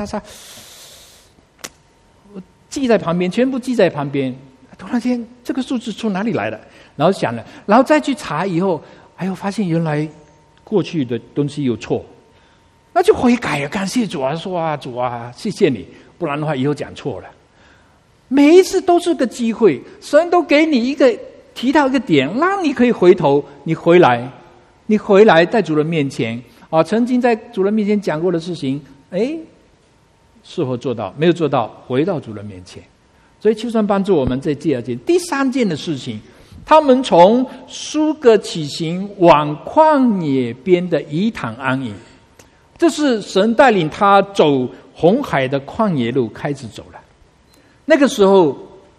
记在旁边，全部记在旁边。突然间，这个数字从哪里来的？然后想了，然后再去查以后，发现原来过去的东西有错，那就悔改了，感谢主说主谢谢你，不然的话以后讲错了。每一次都是个机会，神都给你提到一个点，让你可以回头，你回来在主人面前曾经在主人面前讲过的事情，是否做到？没有做到，回到主人面前。所以求神帮助我们在第2件、第3件的事情， 他们从苏格起行，往旷野边的以坦安营。这是神带领他走红海的旷野路开始走了。那个时候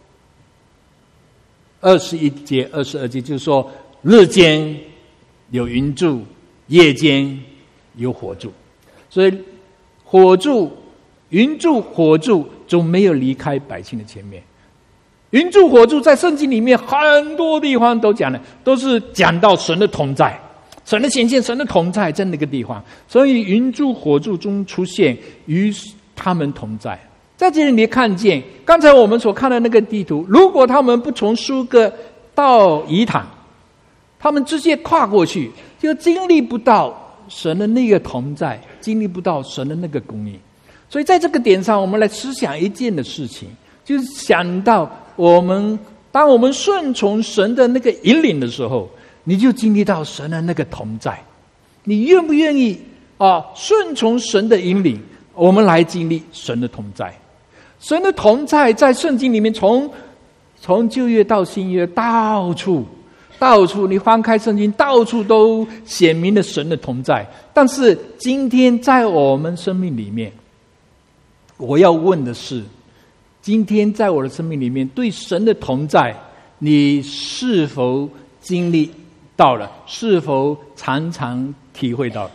21节、22节就是说，日间有云柱，夜间有火柱，所以火柱、云柱、火柱总没有离开百姓的前面。云柱火柱在圣经里面很多地方都讲了，都是讲到神的同在，神的显现，神的同在在那个地方，所以云柱火柱中出现，与他们同在。在这里你看见刚才我们所看的那个地图，如果他们不从苏格到以坦，他们直接跨过去，就经历不到神的那个同在，经历不到神的那个供应。所以在这个点上，我们来思想一件的事情，就是想到当我们顺从神的那个引领的时候，你就经历到神的那个同在。你愿不愿意顺从神的引领，我们来经历神的同在？神的同在在圣经里面，从旧约到新约，到处你翻开圣经，到处都显明了神的同在。但是今天在我们生命里面，我要问的是，今天在我的生命里面，对神的同在，你是否经历到了？是否常常体会到了？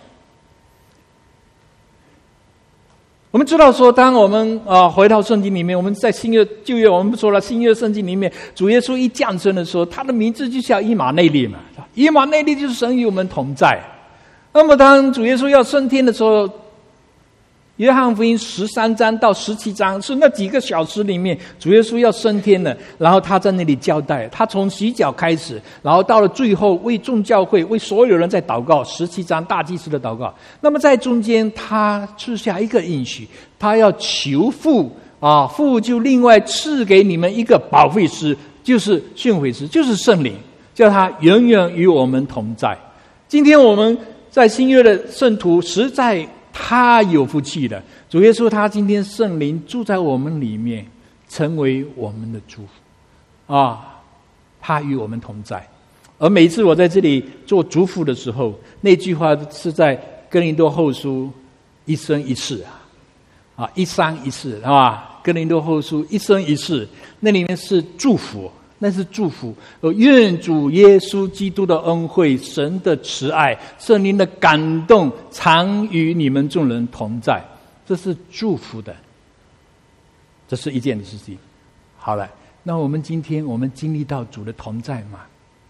我们知道说，当我们回到圣经里面，我们在新约旧约，我们不说了，新约圣经里面，主耶稣一降生的时候，他的名字就叫以马内利嘛，以马内利就是神与我们同在。那么当主耶稣要升天的时候，约翰福音13章到17章是那几个小时里面，主耶稣要升天了，然后他在那里交代，他从洗脚开始，然后到了最后为众教会、为所有人在祷告，17章大祭司的祷告。那么在中间他赐下一个应许，他要求父父就另外赐给你们一个保惠师，就是训诲师，就是圣灵，叫他永远与我们同在。今天我们在新约的圣徒实在他有福气的，主耶稣他今天圣灵住在我们里面，成为我们的祝福他与我们同在。而每一次我在这里做祝福的时候，那句话是在哥林多后书一生一世一生一世哥林多后书一生一世，那里面是祝福，那是祝福。愿主耶稣基督的恩惠、神的慈爱、圣灵的感动常与你们众人同在，这是祝福的，这是一件事情。好了，那我们今天我们经历到主的同在吗？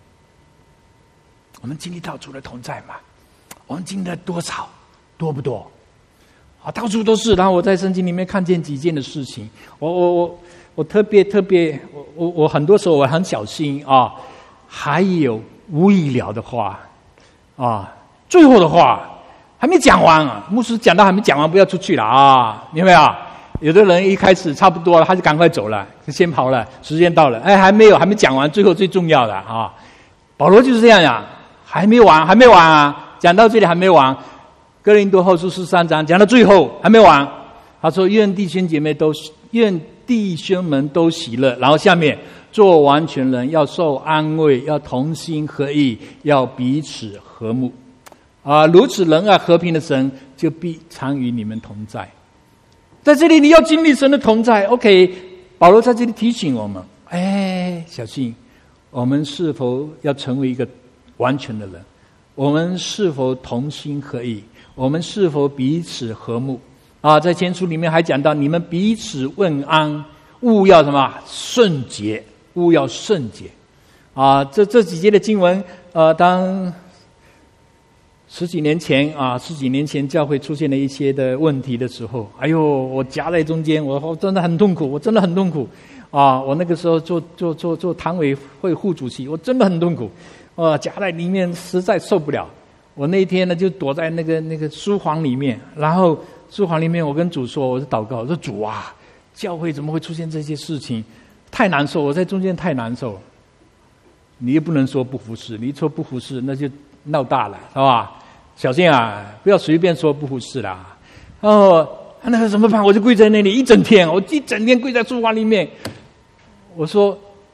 我们经历到主的同在吗？我们经历了多少？多不多？到处都是。然后我在圣经里面看见几件的事情，我特别，我很多时候我很小心还有无意了的话最后的话还没讲完牧师讲到还没讲完，不要出去了明白啊？有的人一开始差不多了，他就赶快走了，先跑了，时间到了，还没讲完，最后最重要的保罗就是这样呀，还没完讲到这里还没完。哥林多后书13章讲到最后还没完，他说愿弟兄们都喜乐，然后下面做完全人，要受安慰，要同心合意，要彼此和睦如此仁爱和平的神就必常与你们同在。在这里你要经历神的同在。 OK， 保罗在这里提醒我们小心，我们是否要成为一个完全的人？我们是否同心合意？我们是否彼此和睦在前书里面还讲到，你们彼此问安，务要什么？圣洁，务要圣洁这几节的经文当十几年前教会出现了一些的问题的时候，我夹在中间，我真的很痛苦，我那个时候做堂委会副主席，我真的很痛苦夹在里面实在受不了。我那一天呢就躲在那个书房里面，然后书房里面我跟主说，我是祷告，我说主教会怎么会出现这些事情？太难受，我在中间太难受。你也不能说不服侍，你一说不服侍那就闹大了，是吧？小心不要随便说不服侍啦。那个怎么办？我就跪在那里一整天，跪在书房里面。我说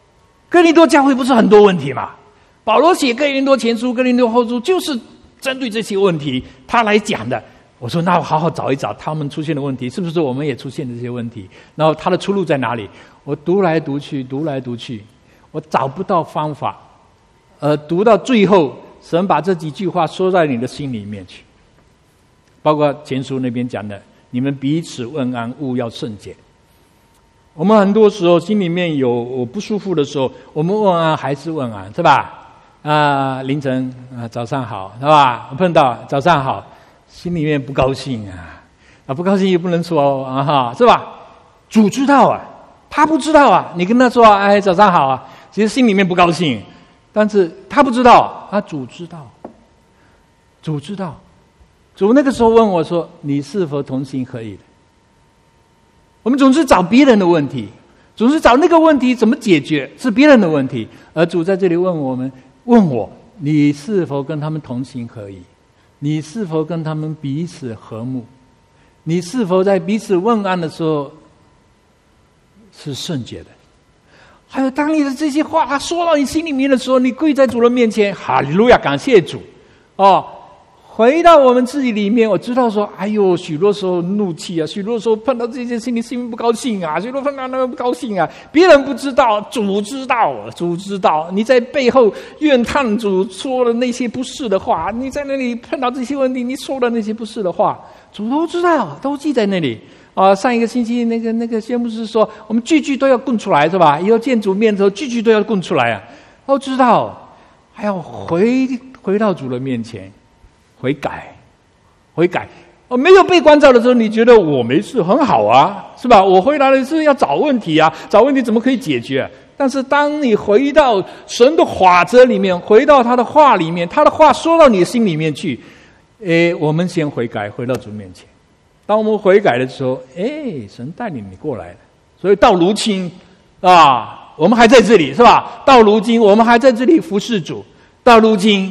哥林多教会不是很多问题吗？保罗写哥林多前书、哥林多后书，就是针对这些问题他来讲的。我说那我好好找一找他们出现的问题，是不是我们也出现这些问题？然后他的出路在哪里？我读来读去，我找不到方法。读到最后，神把这几句话说在你的心里面去，包括前书那边讲的，你们彼此问安，务要圣洁。我们很多时候心里面有不舒服的时候，我们问安还是问安，是吧？凌晨早上好，是吧？碰到早上好，心里面不高兴不高兴也不能说是吧？主知道啊，他不知道啊，你跟他说早上好啊，其实心里面不高兴，但是他不知道，主知道，主知道。主那个时候问我说：“你是否同心合意的？”我们总是找别人的问题，总是找那个问题怎么解决，是别人的问题。而主在这里问我：“你是否跟他们同心合意？你是否跟他们彼此和睦？你是否在彼此问安的时候是圣洁的？”还有，当你的这些话他说到你心里面的时候，你跪在主的面前，哈利路亚，感谢主回到我们自己里面，我知道说，许多时候怒气许多时候碰到这些事情，心里不高兴许多碰到那个不高兴别人不知道，主知道，主知道。你在背后怨叹主说了那些不是的话，你在那里碰到这些问题，你说了那些不是的话，主都知道，都记在那里上一个星期那个宣牧师说，我们句都要供出来，是吧？以后见主面的时候，句都要供出来都知道，还要回到主的面前。悔改。没有被关照的时候，你觉得我没事，很好是吧？我回来的是要找问题找问题怎么可以解决？但是当你回到神的法则里面，回到他的话里面，他的话说到你的心里面去，我们先悔改，回到主面前。当我们悔改的时候，神带领你过来了。所以到如今我们还在这里，是吧？到如今我们还在这里服侍主，到如今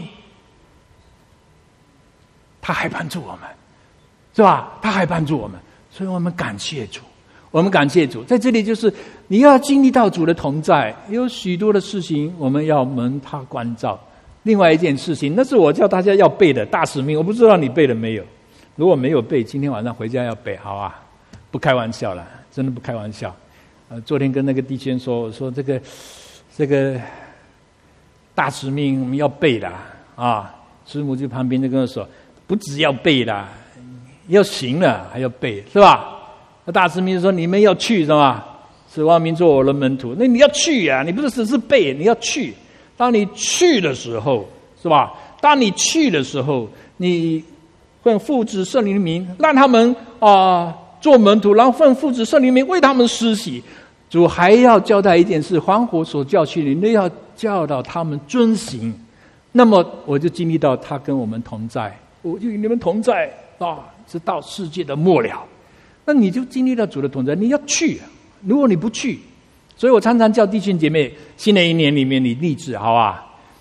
他还帮助我们，是吧？他还帮助我们，所以我们感谢主，在这里就是你要经历到主的同在，有许多的事情我们要蒙他关照。另外一件事情，那是我叫大家要背的大使命，我不知道你背了没有。如果没有背，今天晚上回家要背，好啊？不开玩笑了，真的不开玩笑。昨天跟那个弟兄说，我说这个大使命我们要背的师母就旁边就跟我说。不只要背啦，要行了还要背，是吧？那大使命说你们要去，是吧？使万民做我的门徒，那你要去你不是只是背，你要去。当你去的时候，是吧？当你去的时候，你奉父子圣灵的名，让他们做门徒，然后奉父子圣灵的名为他们施洗。主还要交代一件事：凡我所教训你的，要教导他们遵行。那么我就经历到他跟我们同在。我就与你们同在直到世界的末了。那你就经历到主的同在，你要去如果你不去，所以我常常叫弟兄姐妹，新的一年里面你立志，好吧？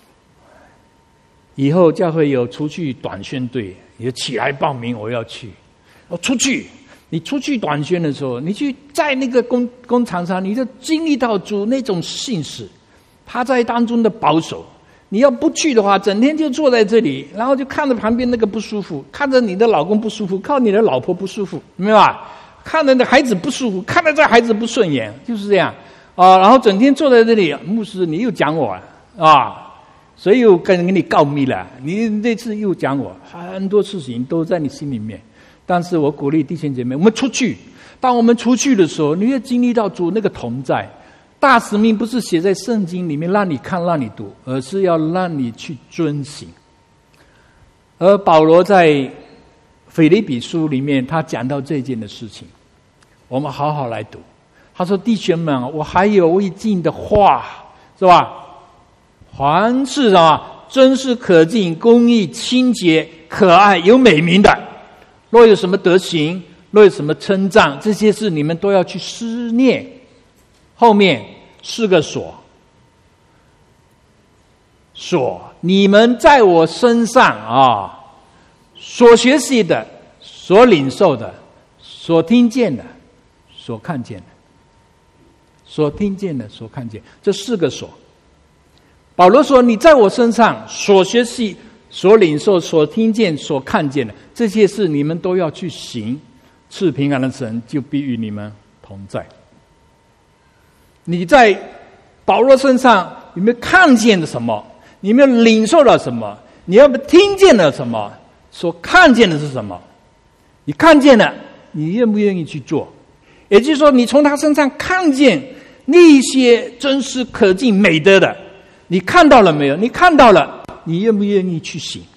以后教会有出去短宣队，你就起来报名，我要去。出去，你出去短宣的时候，你去在那个工厂上，你就经历到主那种信使，他在当中的保守。你要不去的话，整天就坐在这里，然后就看着旁边那个不舒服，看着你的老公不舒服，看你的老婆不舒服，明白吧？看着你的孩子不舒服，看着这孩子不顺眼，就是这样然后整天坐在这里，牧师你又讲我谁又跟你告密了？你这次又讲我，很多事情都在你心里面。但是我鼓励弟兄姐妹，我们出去。当我们出去的时候，你会经历到主那个同在。大使命不是写在圣经里面让你看让你读，而是要让你去遵行。而保罗在腓立比书里面他讲到这件的事情，我们好好来读。他说弟兄们，我还有未尽的话，是吧？凡是真是可敬、公义、清洁、可爱、有美名的，若有什么德行，若有什么称赞，这些事你们都要去思念。后面是个锁，你们在我身上所学习的、所领受的、所听见的、所看见的，这四个锁。 保罗说：“你在我身上所学习、所领受、所听见、所看见的这些事，你们都要去行。赐平安的神就必与你们同在。”你在保罗身上有没有看见了什么？你有没有领受了什么？你有没有听见了什么？所看见的是什么？你看见了，你愿不愿意去做？也就是说，你从他身上看见那些真实可敬美德的，你看到了没有？你看到了，你愿不愿意去行？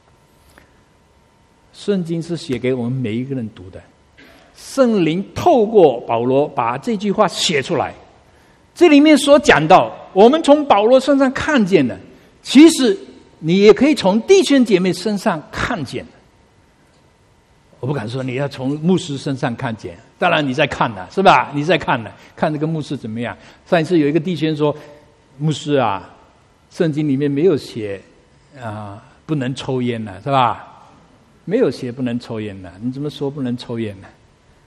圣经是写给我们每一个人读的，圣灵透过保罗把这句话写出来。这里面所讲到，我们从保罗身上看见的，其实你也可以从弟兄姐妹身上看见的。我不敢说你要从牧师身上看见，当然你在看了，是吧？你在看了，看这个牧师怎么样。上一次有一个弟兄说：“牧师啊，圣经里面没有写不能抽烟了，是吧？没有写不能抽烟了，你怎么说不能抽烟呢？”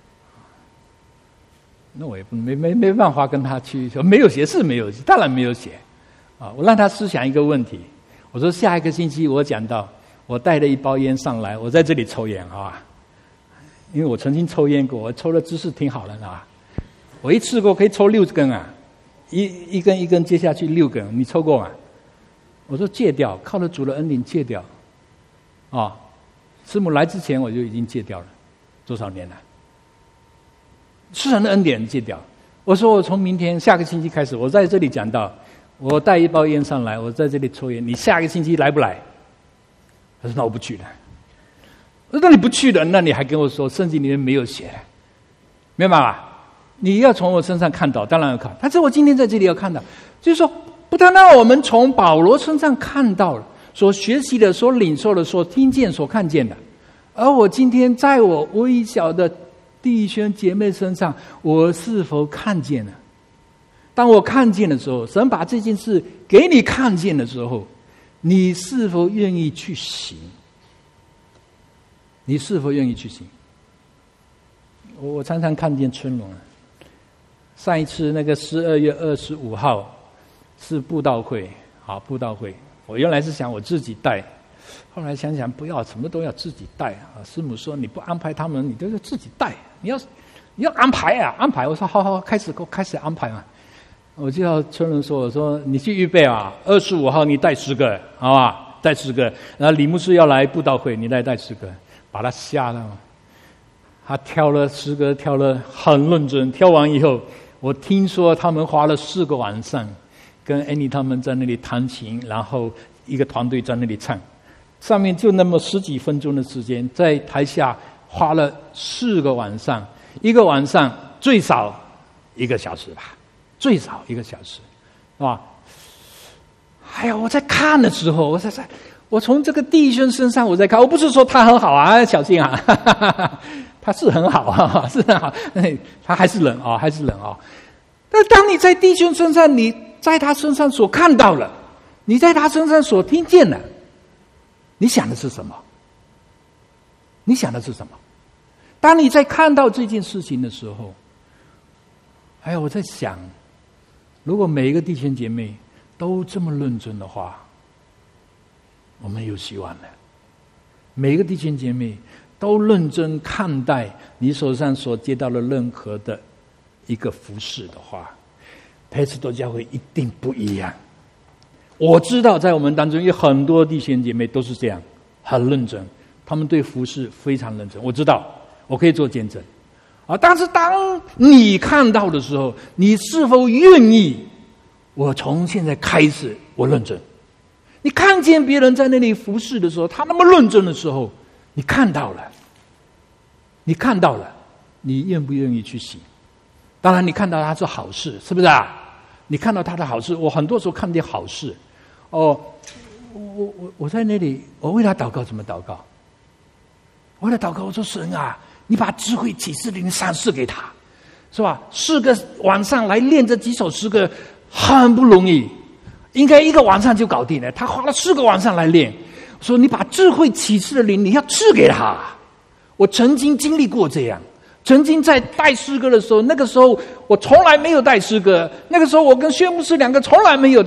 那我也没办法跟他去说没有写是没有写，当然没有写啊。我让他思想一个问题，我说下一个星期我讲到我带了一包烟上来，我在这里抽烟啊。因为我曾经抽烟过，我抽的姿势挺好的啊。我一次过可以抽6根啊，一根一根接下去6根，你抽过吗？我说戒掉，靠着主的恩典戒掉。啊，师母来之前我就已经戒掉了，多少年了？是神的恩典戒掉。我说我从明天下个星期开始，我在这里讲到，我带一包烟上来，我在这里抽烟，你下个星期来不来？他说那我不去了。我说那你不去了，那你还跟我说圣经里面没有写，明白吧？你要从我身上看到，当然要看。但是我今天在这里要看到，就是说，不单单我们从保罗身上看到了，所学习的、所领受的、所听见、所看见的，而我今天在我微小的弟兄姐妹身上，我是否看见了？当我看见的时候，神把这件事给你看见的时候，你是否愿意去行？你是否愿意去行？我常常看见春龙。上一次那个12月25号是布道会，好布道会。我原来是想我自己带，后来想想不要，什么都要自己带啊。师母说你不安排他们，你都要自己带。你要安排啊，安排。我说好，开始安排嘛。我就要春龙说，我说你去预备啊，25号你带10个，好吧？带10个。然后李牧师要来布道会，你来带10个。把他吓了，他挑了10个，挑了很认真。挑完以后，我听说他们花了4个晚上，跟 Annie 他们在那里弹琴，然后一个团队在那里唱，上面就那么10几分钟的时间，在台下花了4个晚上，一个晚上最少1个小时吧，最少1个小时，是吧？哎呀，我在看的时候，我从这个弟兄身上我在看，我不是说他很好啊，小心啊，他是很好啊，是很好，他还是人啊，还是人啊。但当你在弟兄身上，你在他身上所看到了，你在他身上所听见了，你想的是什么？你想的是什么？当你在看到这件事情的时候，哎呀，我在想，如果每一个弟兄姐妹都这么认真的话，我们有希望了。每一个弟兄姐妹都认真看待你手上所接到的任何的一个服事的话，培慈多教会一定不一样。我知道在我们当中有很多弟兄姐妹都是这样，很认真，他们对服事非常认真。我知道，我可以做见证啊。但是当你看到的时候，你是否愿意？我从现在开始，我认真。你看见别人在那里服侍的时候，他那么认真的时候，你看到了，你愿不愿意去行？当然，你看到他是好事，是不是啊？你看到他的好事，我很多时候看见好事，我在那里，我为他祷告，怎么祷告？我为他祷告，我说神啊，你把智慧启示灵赏赐给他，是吧？4个晚上来练这几首诗歌，很不容易。应该1个晚上就搞定了，他花了4个晚上来练。说你把智慧启示的灵，你要赐给他。我曾经经历过这样，曾经在带诗歌的时候，那个时候我从来没有带诗歌，那个时候我跟薛牧师2个从来没有带，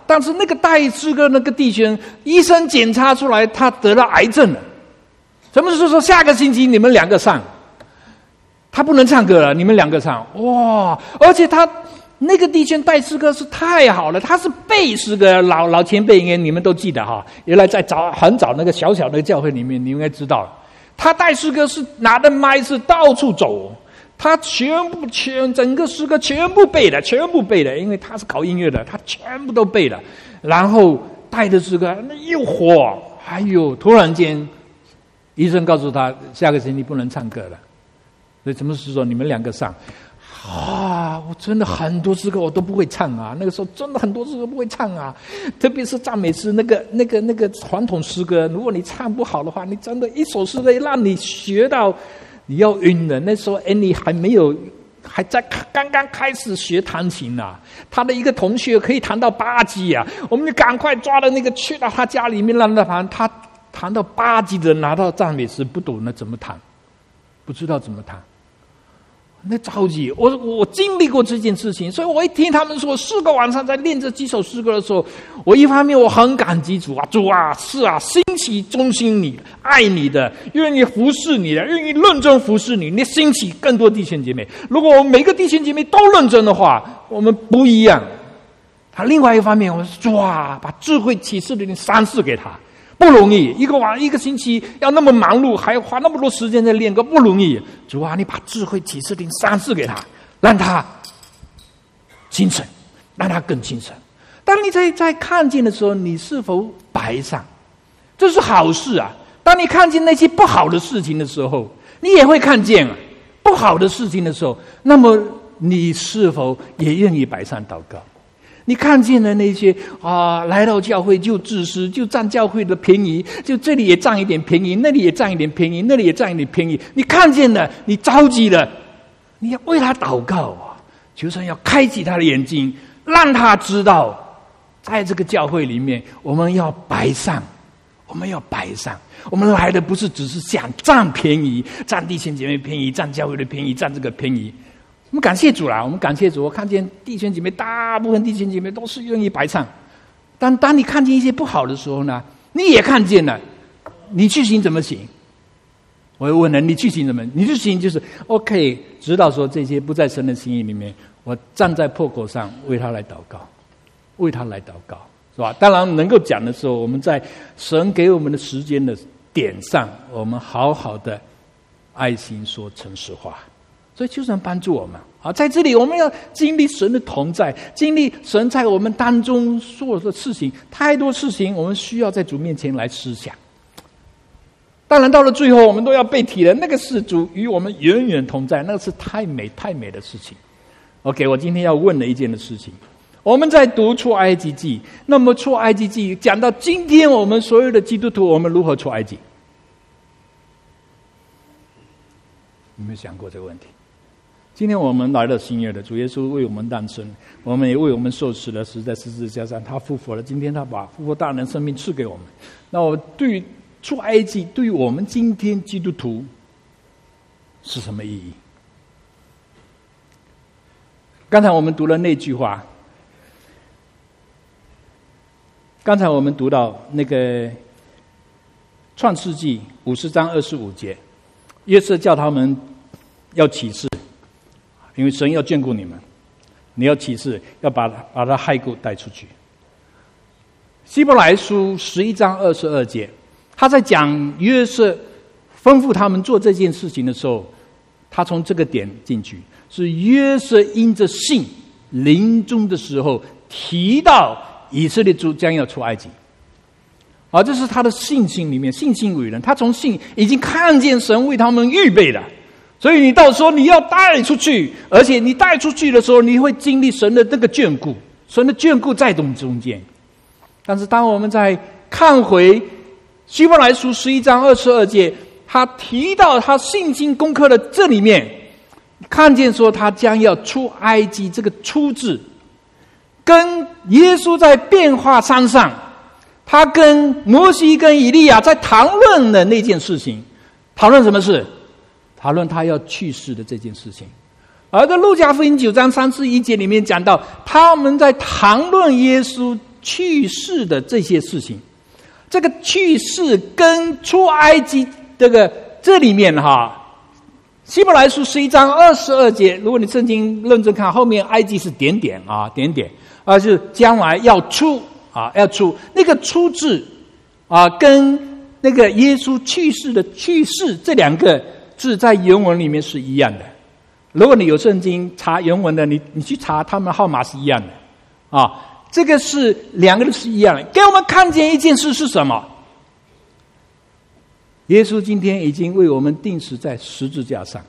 但是那个带诗歌那个弟兄，医生检查出来他得了癌症了。什么时候说下个星期你们2个上？他不能唱歌了，你们2个唱。哇！而且他那个弟兄带诗歌是太好了，他是背诗歌，老前辈应该你们都记得哈。原来在很早那个小小的教会里面，你应该知道，他带诗歌是拿着麦是到处走，他整个诗歌全部背的，因为他是搞音乐的，他全部都背了，然后带着诗歌那又火，还有突然间医生告诉他下个星期不能唱歌了。所以什么时候你们2个上？我真的很多诗歌我都不会唱啊！那个时候真的很多诗歌不会唱啊，特别是赞美诗那个传统诗歌，如果你唱不好的话，你真的一首诗歌让你学到你要晕了。那时候Annie还在刚刚开始学弹琴啊，他的一个同学可以弹到8级啊，我们就赶快抓了那个去到他家里面让他弹，他弹到8级的拿到赞美诗，不懂得怎么弹，不知道怎么弹。那着急，我经历过这件事情，所以我一听他们说4个晚上在练这几首诗歌的时候，我一方面我很感激主啊，是啊，兴起忠心你、爱你的、愿意服侍你的、愿意认真服侍你，你兴起更多弟兄姐妹。如果我每个弟兄姐妹都认真的话，我们不一样。他另外一方面，我说主啊，把智慧启示的赏赐给他。不容易，一个星期要那么忙碌，还要花那么多时间在练歌，不容易。主啊，你把智慧启示灵赏赐给他，让他精神，让他更精神。当你在看见的时候，你是否摆上？这是好事啊！当你看见那些不好的事情的时候，你也会看见不好的事情的时候，那么你是否也愿意摆上祷告？你看见了那些来到教会就自私，就占教会的便宜，就这里也占一点便宜，那里也占一点便宜，那里也占一点便宜。你看见了，你着急了，你要为他祷告啊！求神要开启他的眼睛，让他知道，在这个教会里面，我们要摆上，我们来的不是只是想占便宜，占弟兄姐妹便宜，占教会的便宜，占这个便宜。我们感谢主啦！我们感谢主，我看见弟兄姐妹，大部分弟兄姐妹都是愿意摆上。但当你看见一些不好的时候呢，你也看见了，你去行怎么行？我又问了，你去行怎么？你去行就是 OK， 知道说这些不在神的心意里面，我站在破口上为他来祷告，是吧？当然能够讲的时候，我们在神给我们的时间的点上，我们好好的爱心说诚实话。所以求神帮助我们在这里我们要经历神的同在，经历神在我们当中做的事情，太多事情我们需要在主面前来思想。当然到了最后我们都要被提了，那个是主与我们远远同在，那个是太美的事情。 OK， 我今天要问的一件的事情，我们在读出埃及记，那么出埃及记讲到今天我们所有的基督徒，我们如何出埃及？有没有想过这个问题？今天我们来到新约的主耶稣为我们诞生，我们也为我们受死了，死在十字架上，他复活了，今天他把复活大能生命赐给我们。那我对于出埃及对于我们今天基督徒是什么意义？刚才我们读了那句话，刚才我们读到那个创世纪50章25节，约瑟叫他们要起誓，因为神要眷顾你们，你要起誓，要把他害过带出去。希伯来书11章22节，他在讲约瑟吩咐他们做这件事情的时候，他从这个点进去，是约瑟因着信临终的时候提到以色列族将要出埃及，这是他的信心里面，信心为人，他从信已经看见神为他们预备了，所以你到时候你要带出去，而且你带出去的时候，你会经历神的那个眷顾，神的眷顾在中间。但是当我们在看回希伯来书11章22节，他提到他信心功课的这里面，看见说他将要出埃及，这个出字跟耶稣在变化山上，他跟摩西跟以利亚在谈论的那件事情，讨论什么事？讨论他要去世的这件事情。而在路加福音9章31节里面讲到，他们在谈论耶稣去世的这些事情。这个去世跟出埃及这里面希伯来书11章22节，如果你圣经认真看，后面埃及是点点，是将来要出那个出字跟那个耶稣去世的去世这两个字在原文里面是一样的。如果你有圣经查原文的，你去查，他们的号码是一样的这个是两个都是一样的，给我们看见一件事是什么？耶稣今天已经为我们钉死在十字架上。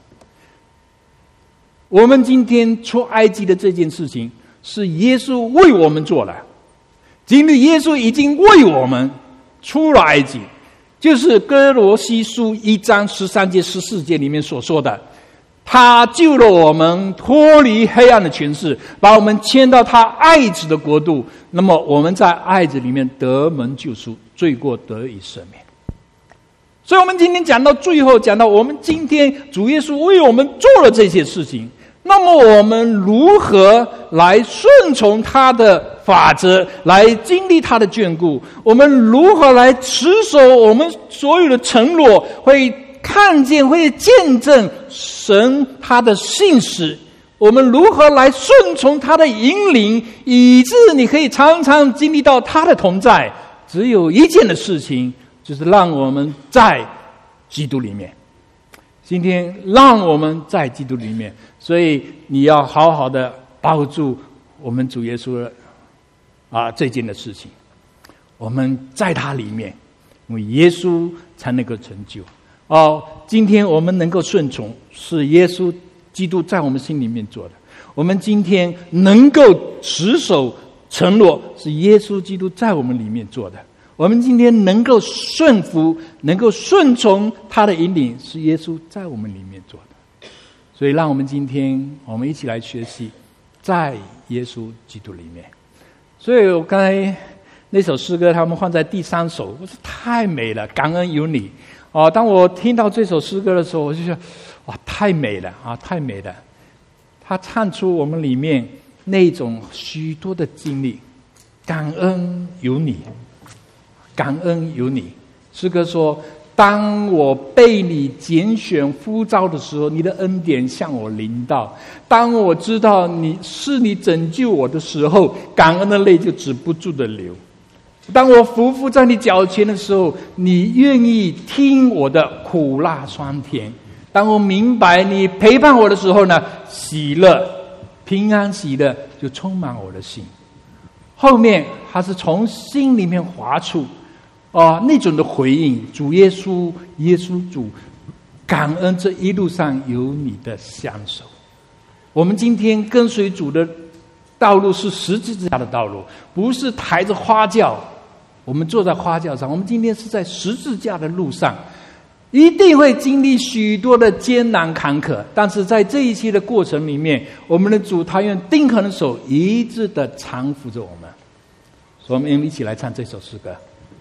我们今天出埃及的这件事情是耶稣为我们做的，今日耶稣已经为我们出了埃及，就是哥罗西书1章13节14节里面所说的，他救了我们脱离黑暗的权势，把我们迁到他爱子的国度，那么我们在爱子里面得蒙救赎，罪过得以赦免。所以我们今天讲到最后，讲到我们今天主耶稣为我们做了这些事情，那么我们如何来顺从他的法则，来经历他的眷顾？我们如何来持守我们所有的承诺，会看见，会见证神他的信实？我们如何来顺从他的引领，以致你可以常常经历到他的同在？只有一件的事情，就是让我们在基督里面。今天让我们在基督里面，所以你要好好的抱住我们主耶稣的这件的事情。我们在他里面，因为耶稣才能够成就。今天我们能够顺从，是耶稣基督在我们心里面做的。我们今天能够持守承诺，是耶稣基督在我们里面做的。我们今天能够顺服，能够顺从他的引领，是耶稣在我们里面做的。所以让我们今天我们一起来学习在耶稣基督里面。所以我刚才那首诗歌他们放在第3首，我说太美了，感恩有你。当我听到这首诗歌的时候，我就说哇，太美了太美了。他唱出我们里面那种许多的经历，感恩有你，感恩有你。诗歌说，当我被你拣选呼召的时候，你的恩典向我临到。当我知道你拯救我的时候，感恩的泪就止不住的流。当我匍匐在你脚前的时候，你愿意听我的苦辣酸甜。当我明白你陪伴我的时候呢，喜乐平安喜乐就充满我的心。后面他是从心里面划出那种的回应，主耶稣，耶稣主，感恩这一路上有你的相守。我们今天跟随主的道路是十字架的道路，不是抬着花轿，我们坐在花轿上。我们今天是在十字架的路上，一定会经历许多的艰难坎坷，但是在这一切的过程里面，我们的主他用钉痕的手一直的搀扶着我们。所以我们一起来唱这首诗歌。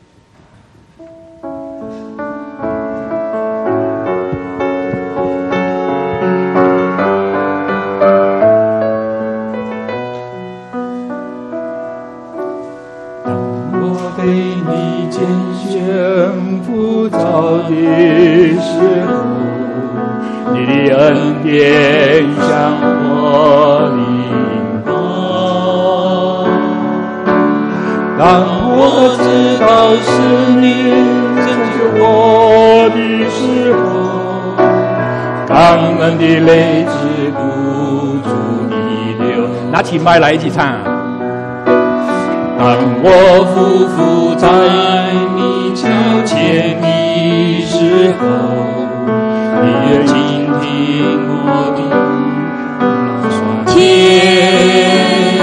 被你拣选呼召的时候，你的恩典向我临到。当我知道是你拯救我的时候，感恩的泪止不住地流。 拿起麦来一起唱。 当我匍匐在你脚前的时候，你也倾听我的酸甜。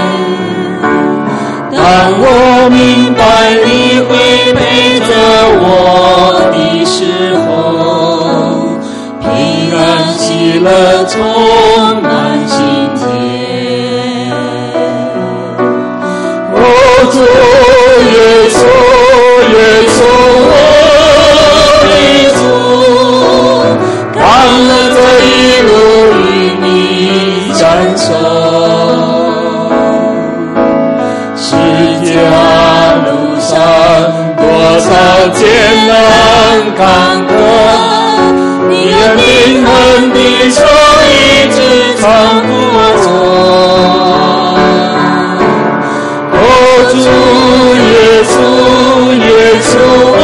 当我明白你会陪着我的时候，平安喜乐充满心田。主耶稣，耶稣，我的主，感恩这一路与你相守，世界少艰难坎坷，你用灵魂的手一直穿过我。哦，主耶稣，耶稣，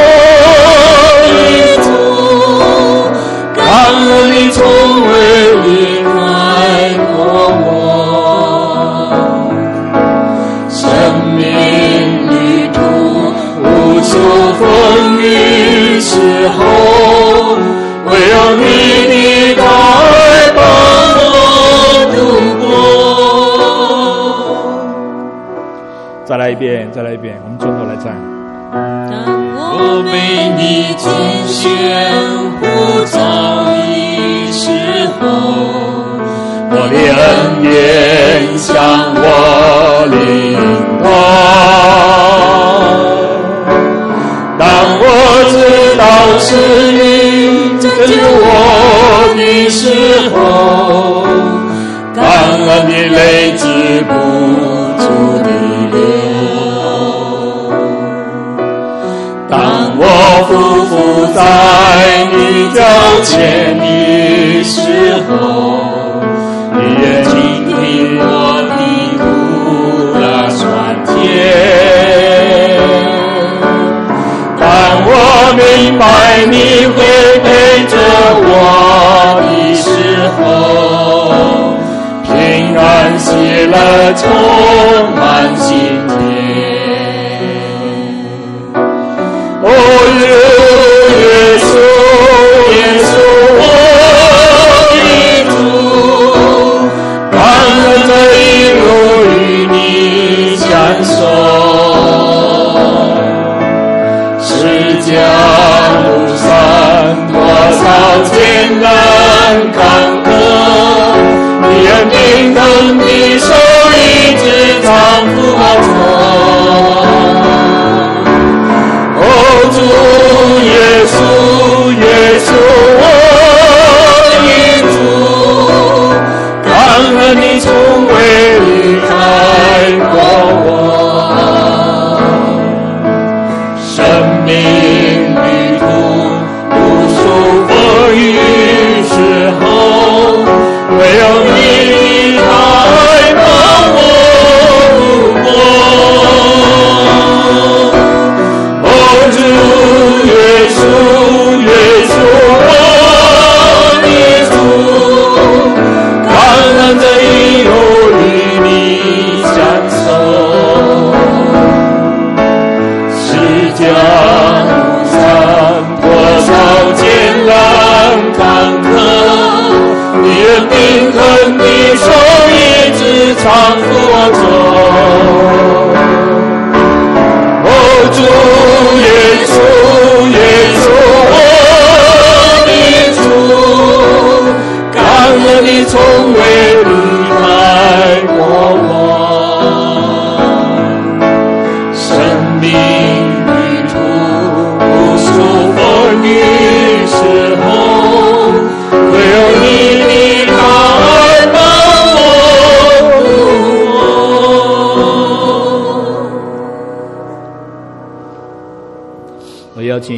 我的主，感恩你从未离开过我。生命旅途无数风雨时候，唯有你的爱帮我度过。 再来一遍，再来一遍，我们从头来唱。 我被你拣选呼召的时候，我的恩典向我领导。当我知道是你拯救我的时候，感恩你累积不住的流。当我匍匐在你脚前的时候，你也倾听我的苦辣酸甜。当我明白你会陪着我的时候，平安喜乐充满心田。哦，耶稣，耶稣，我的主，感恩这一路与你相守。释迦路上多少艰难坎坷，你用平等的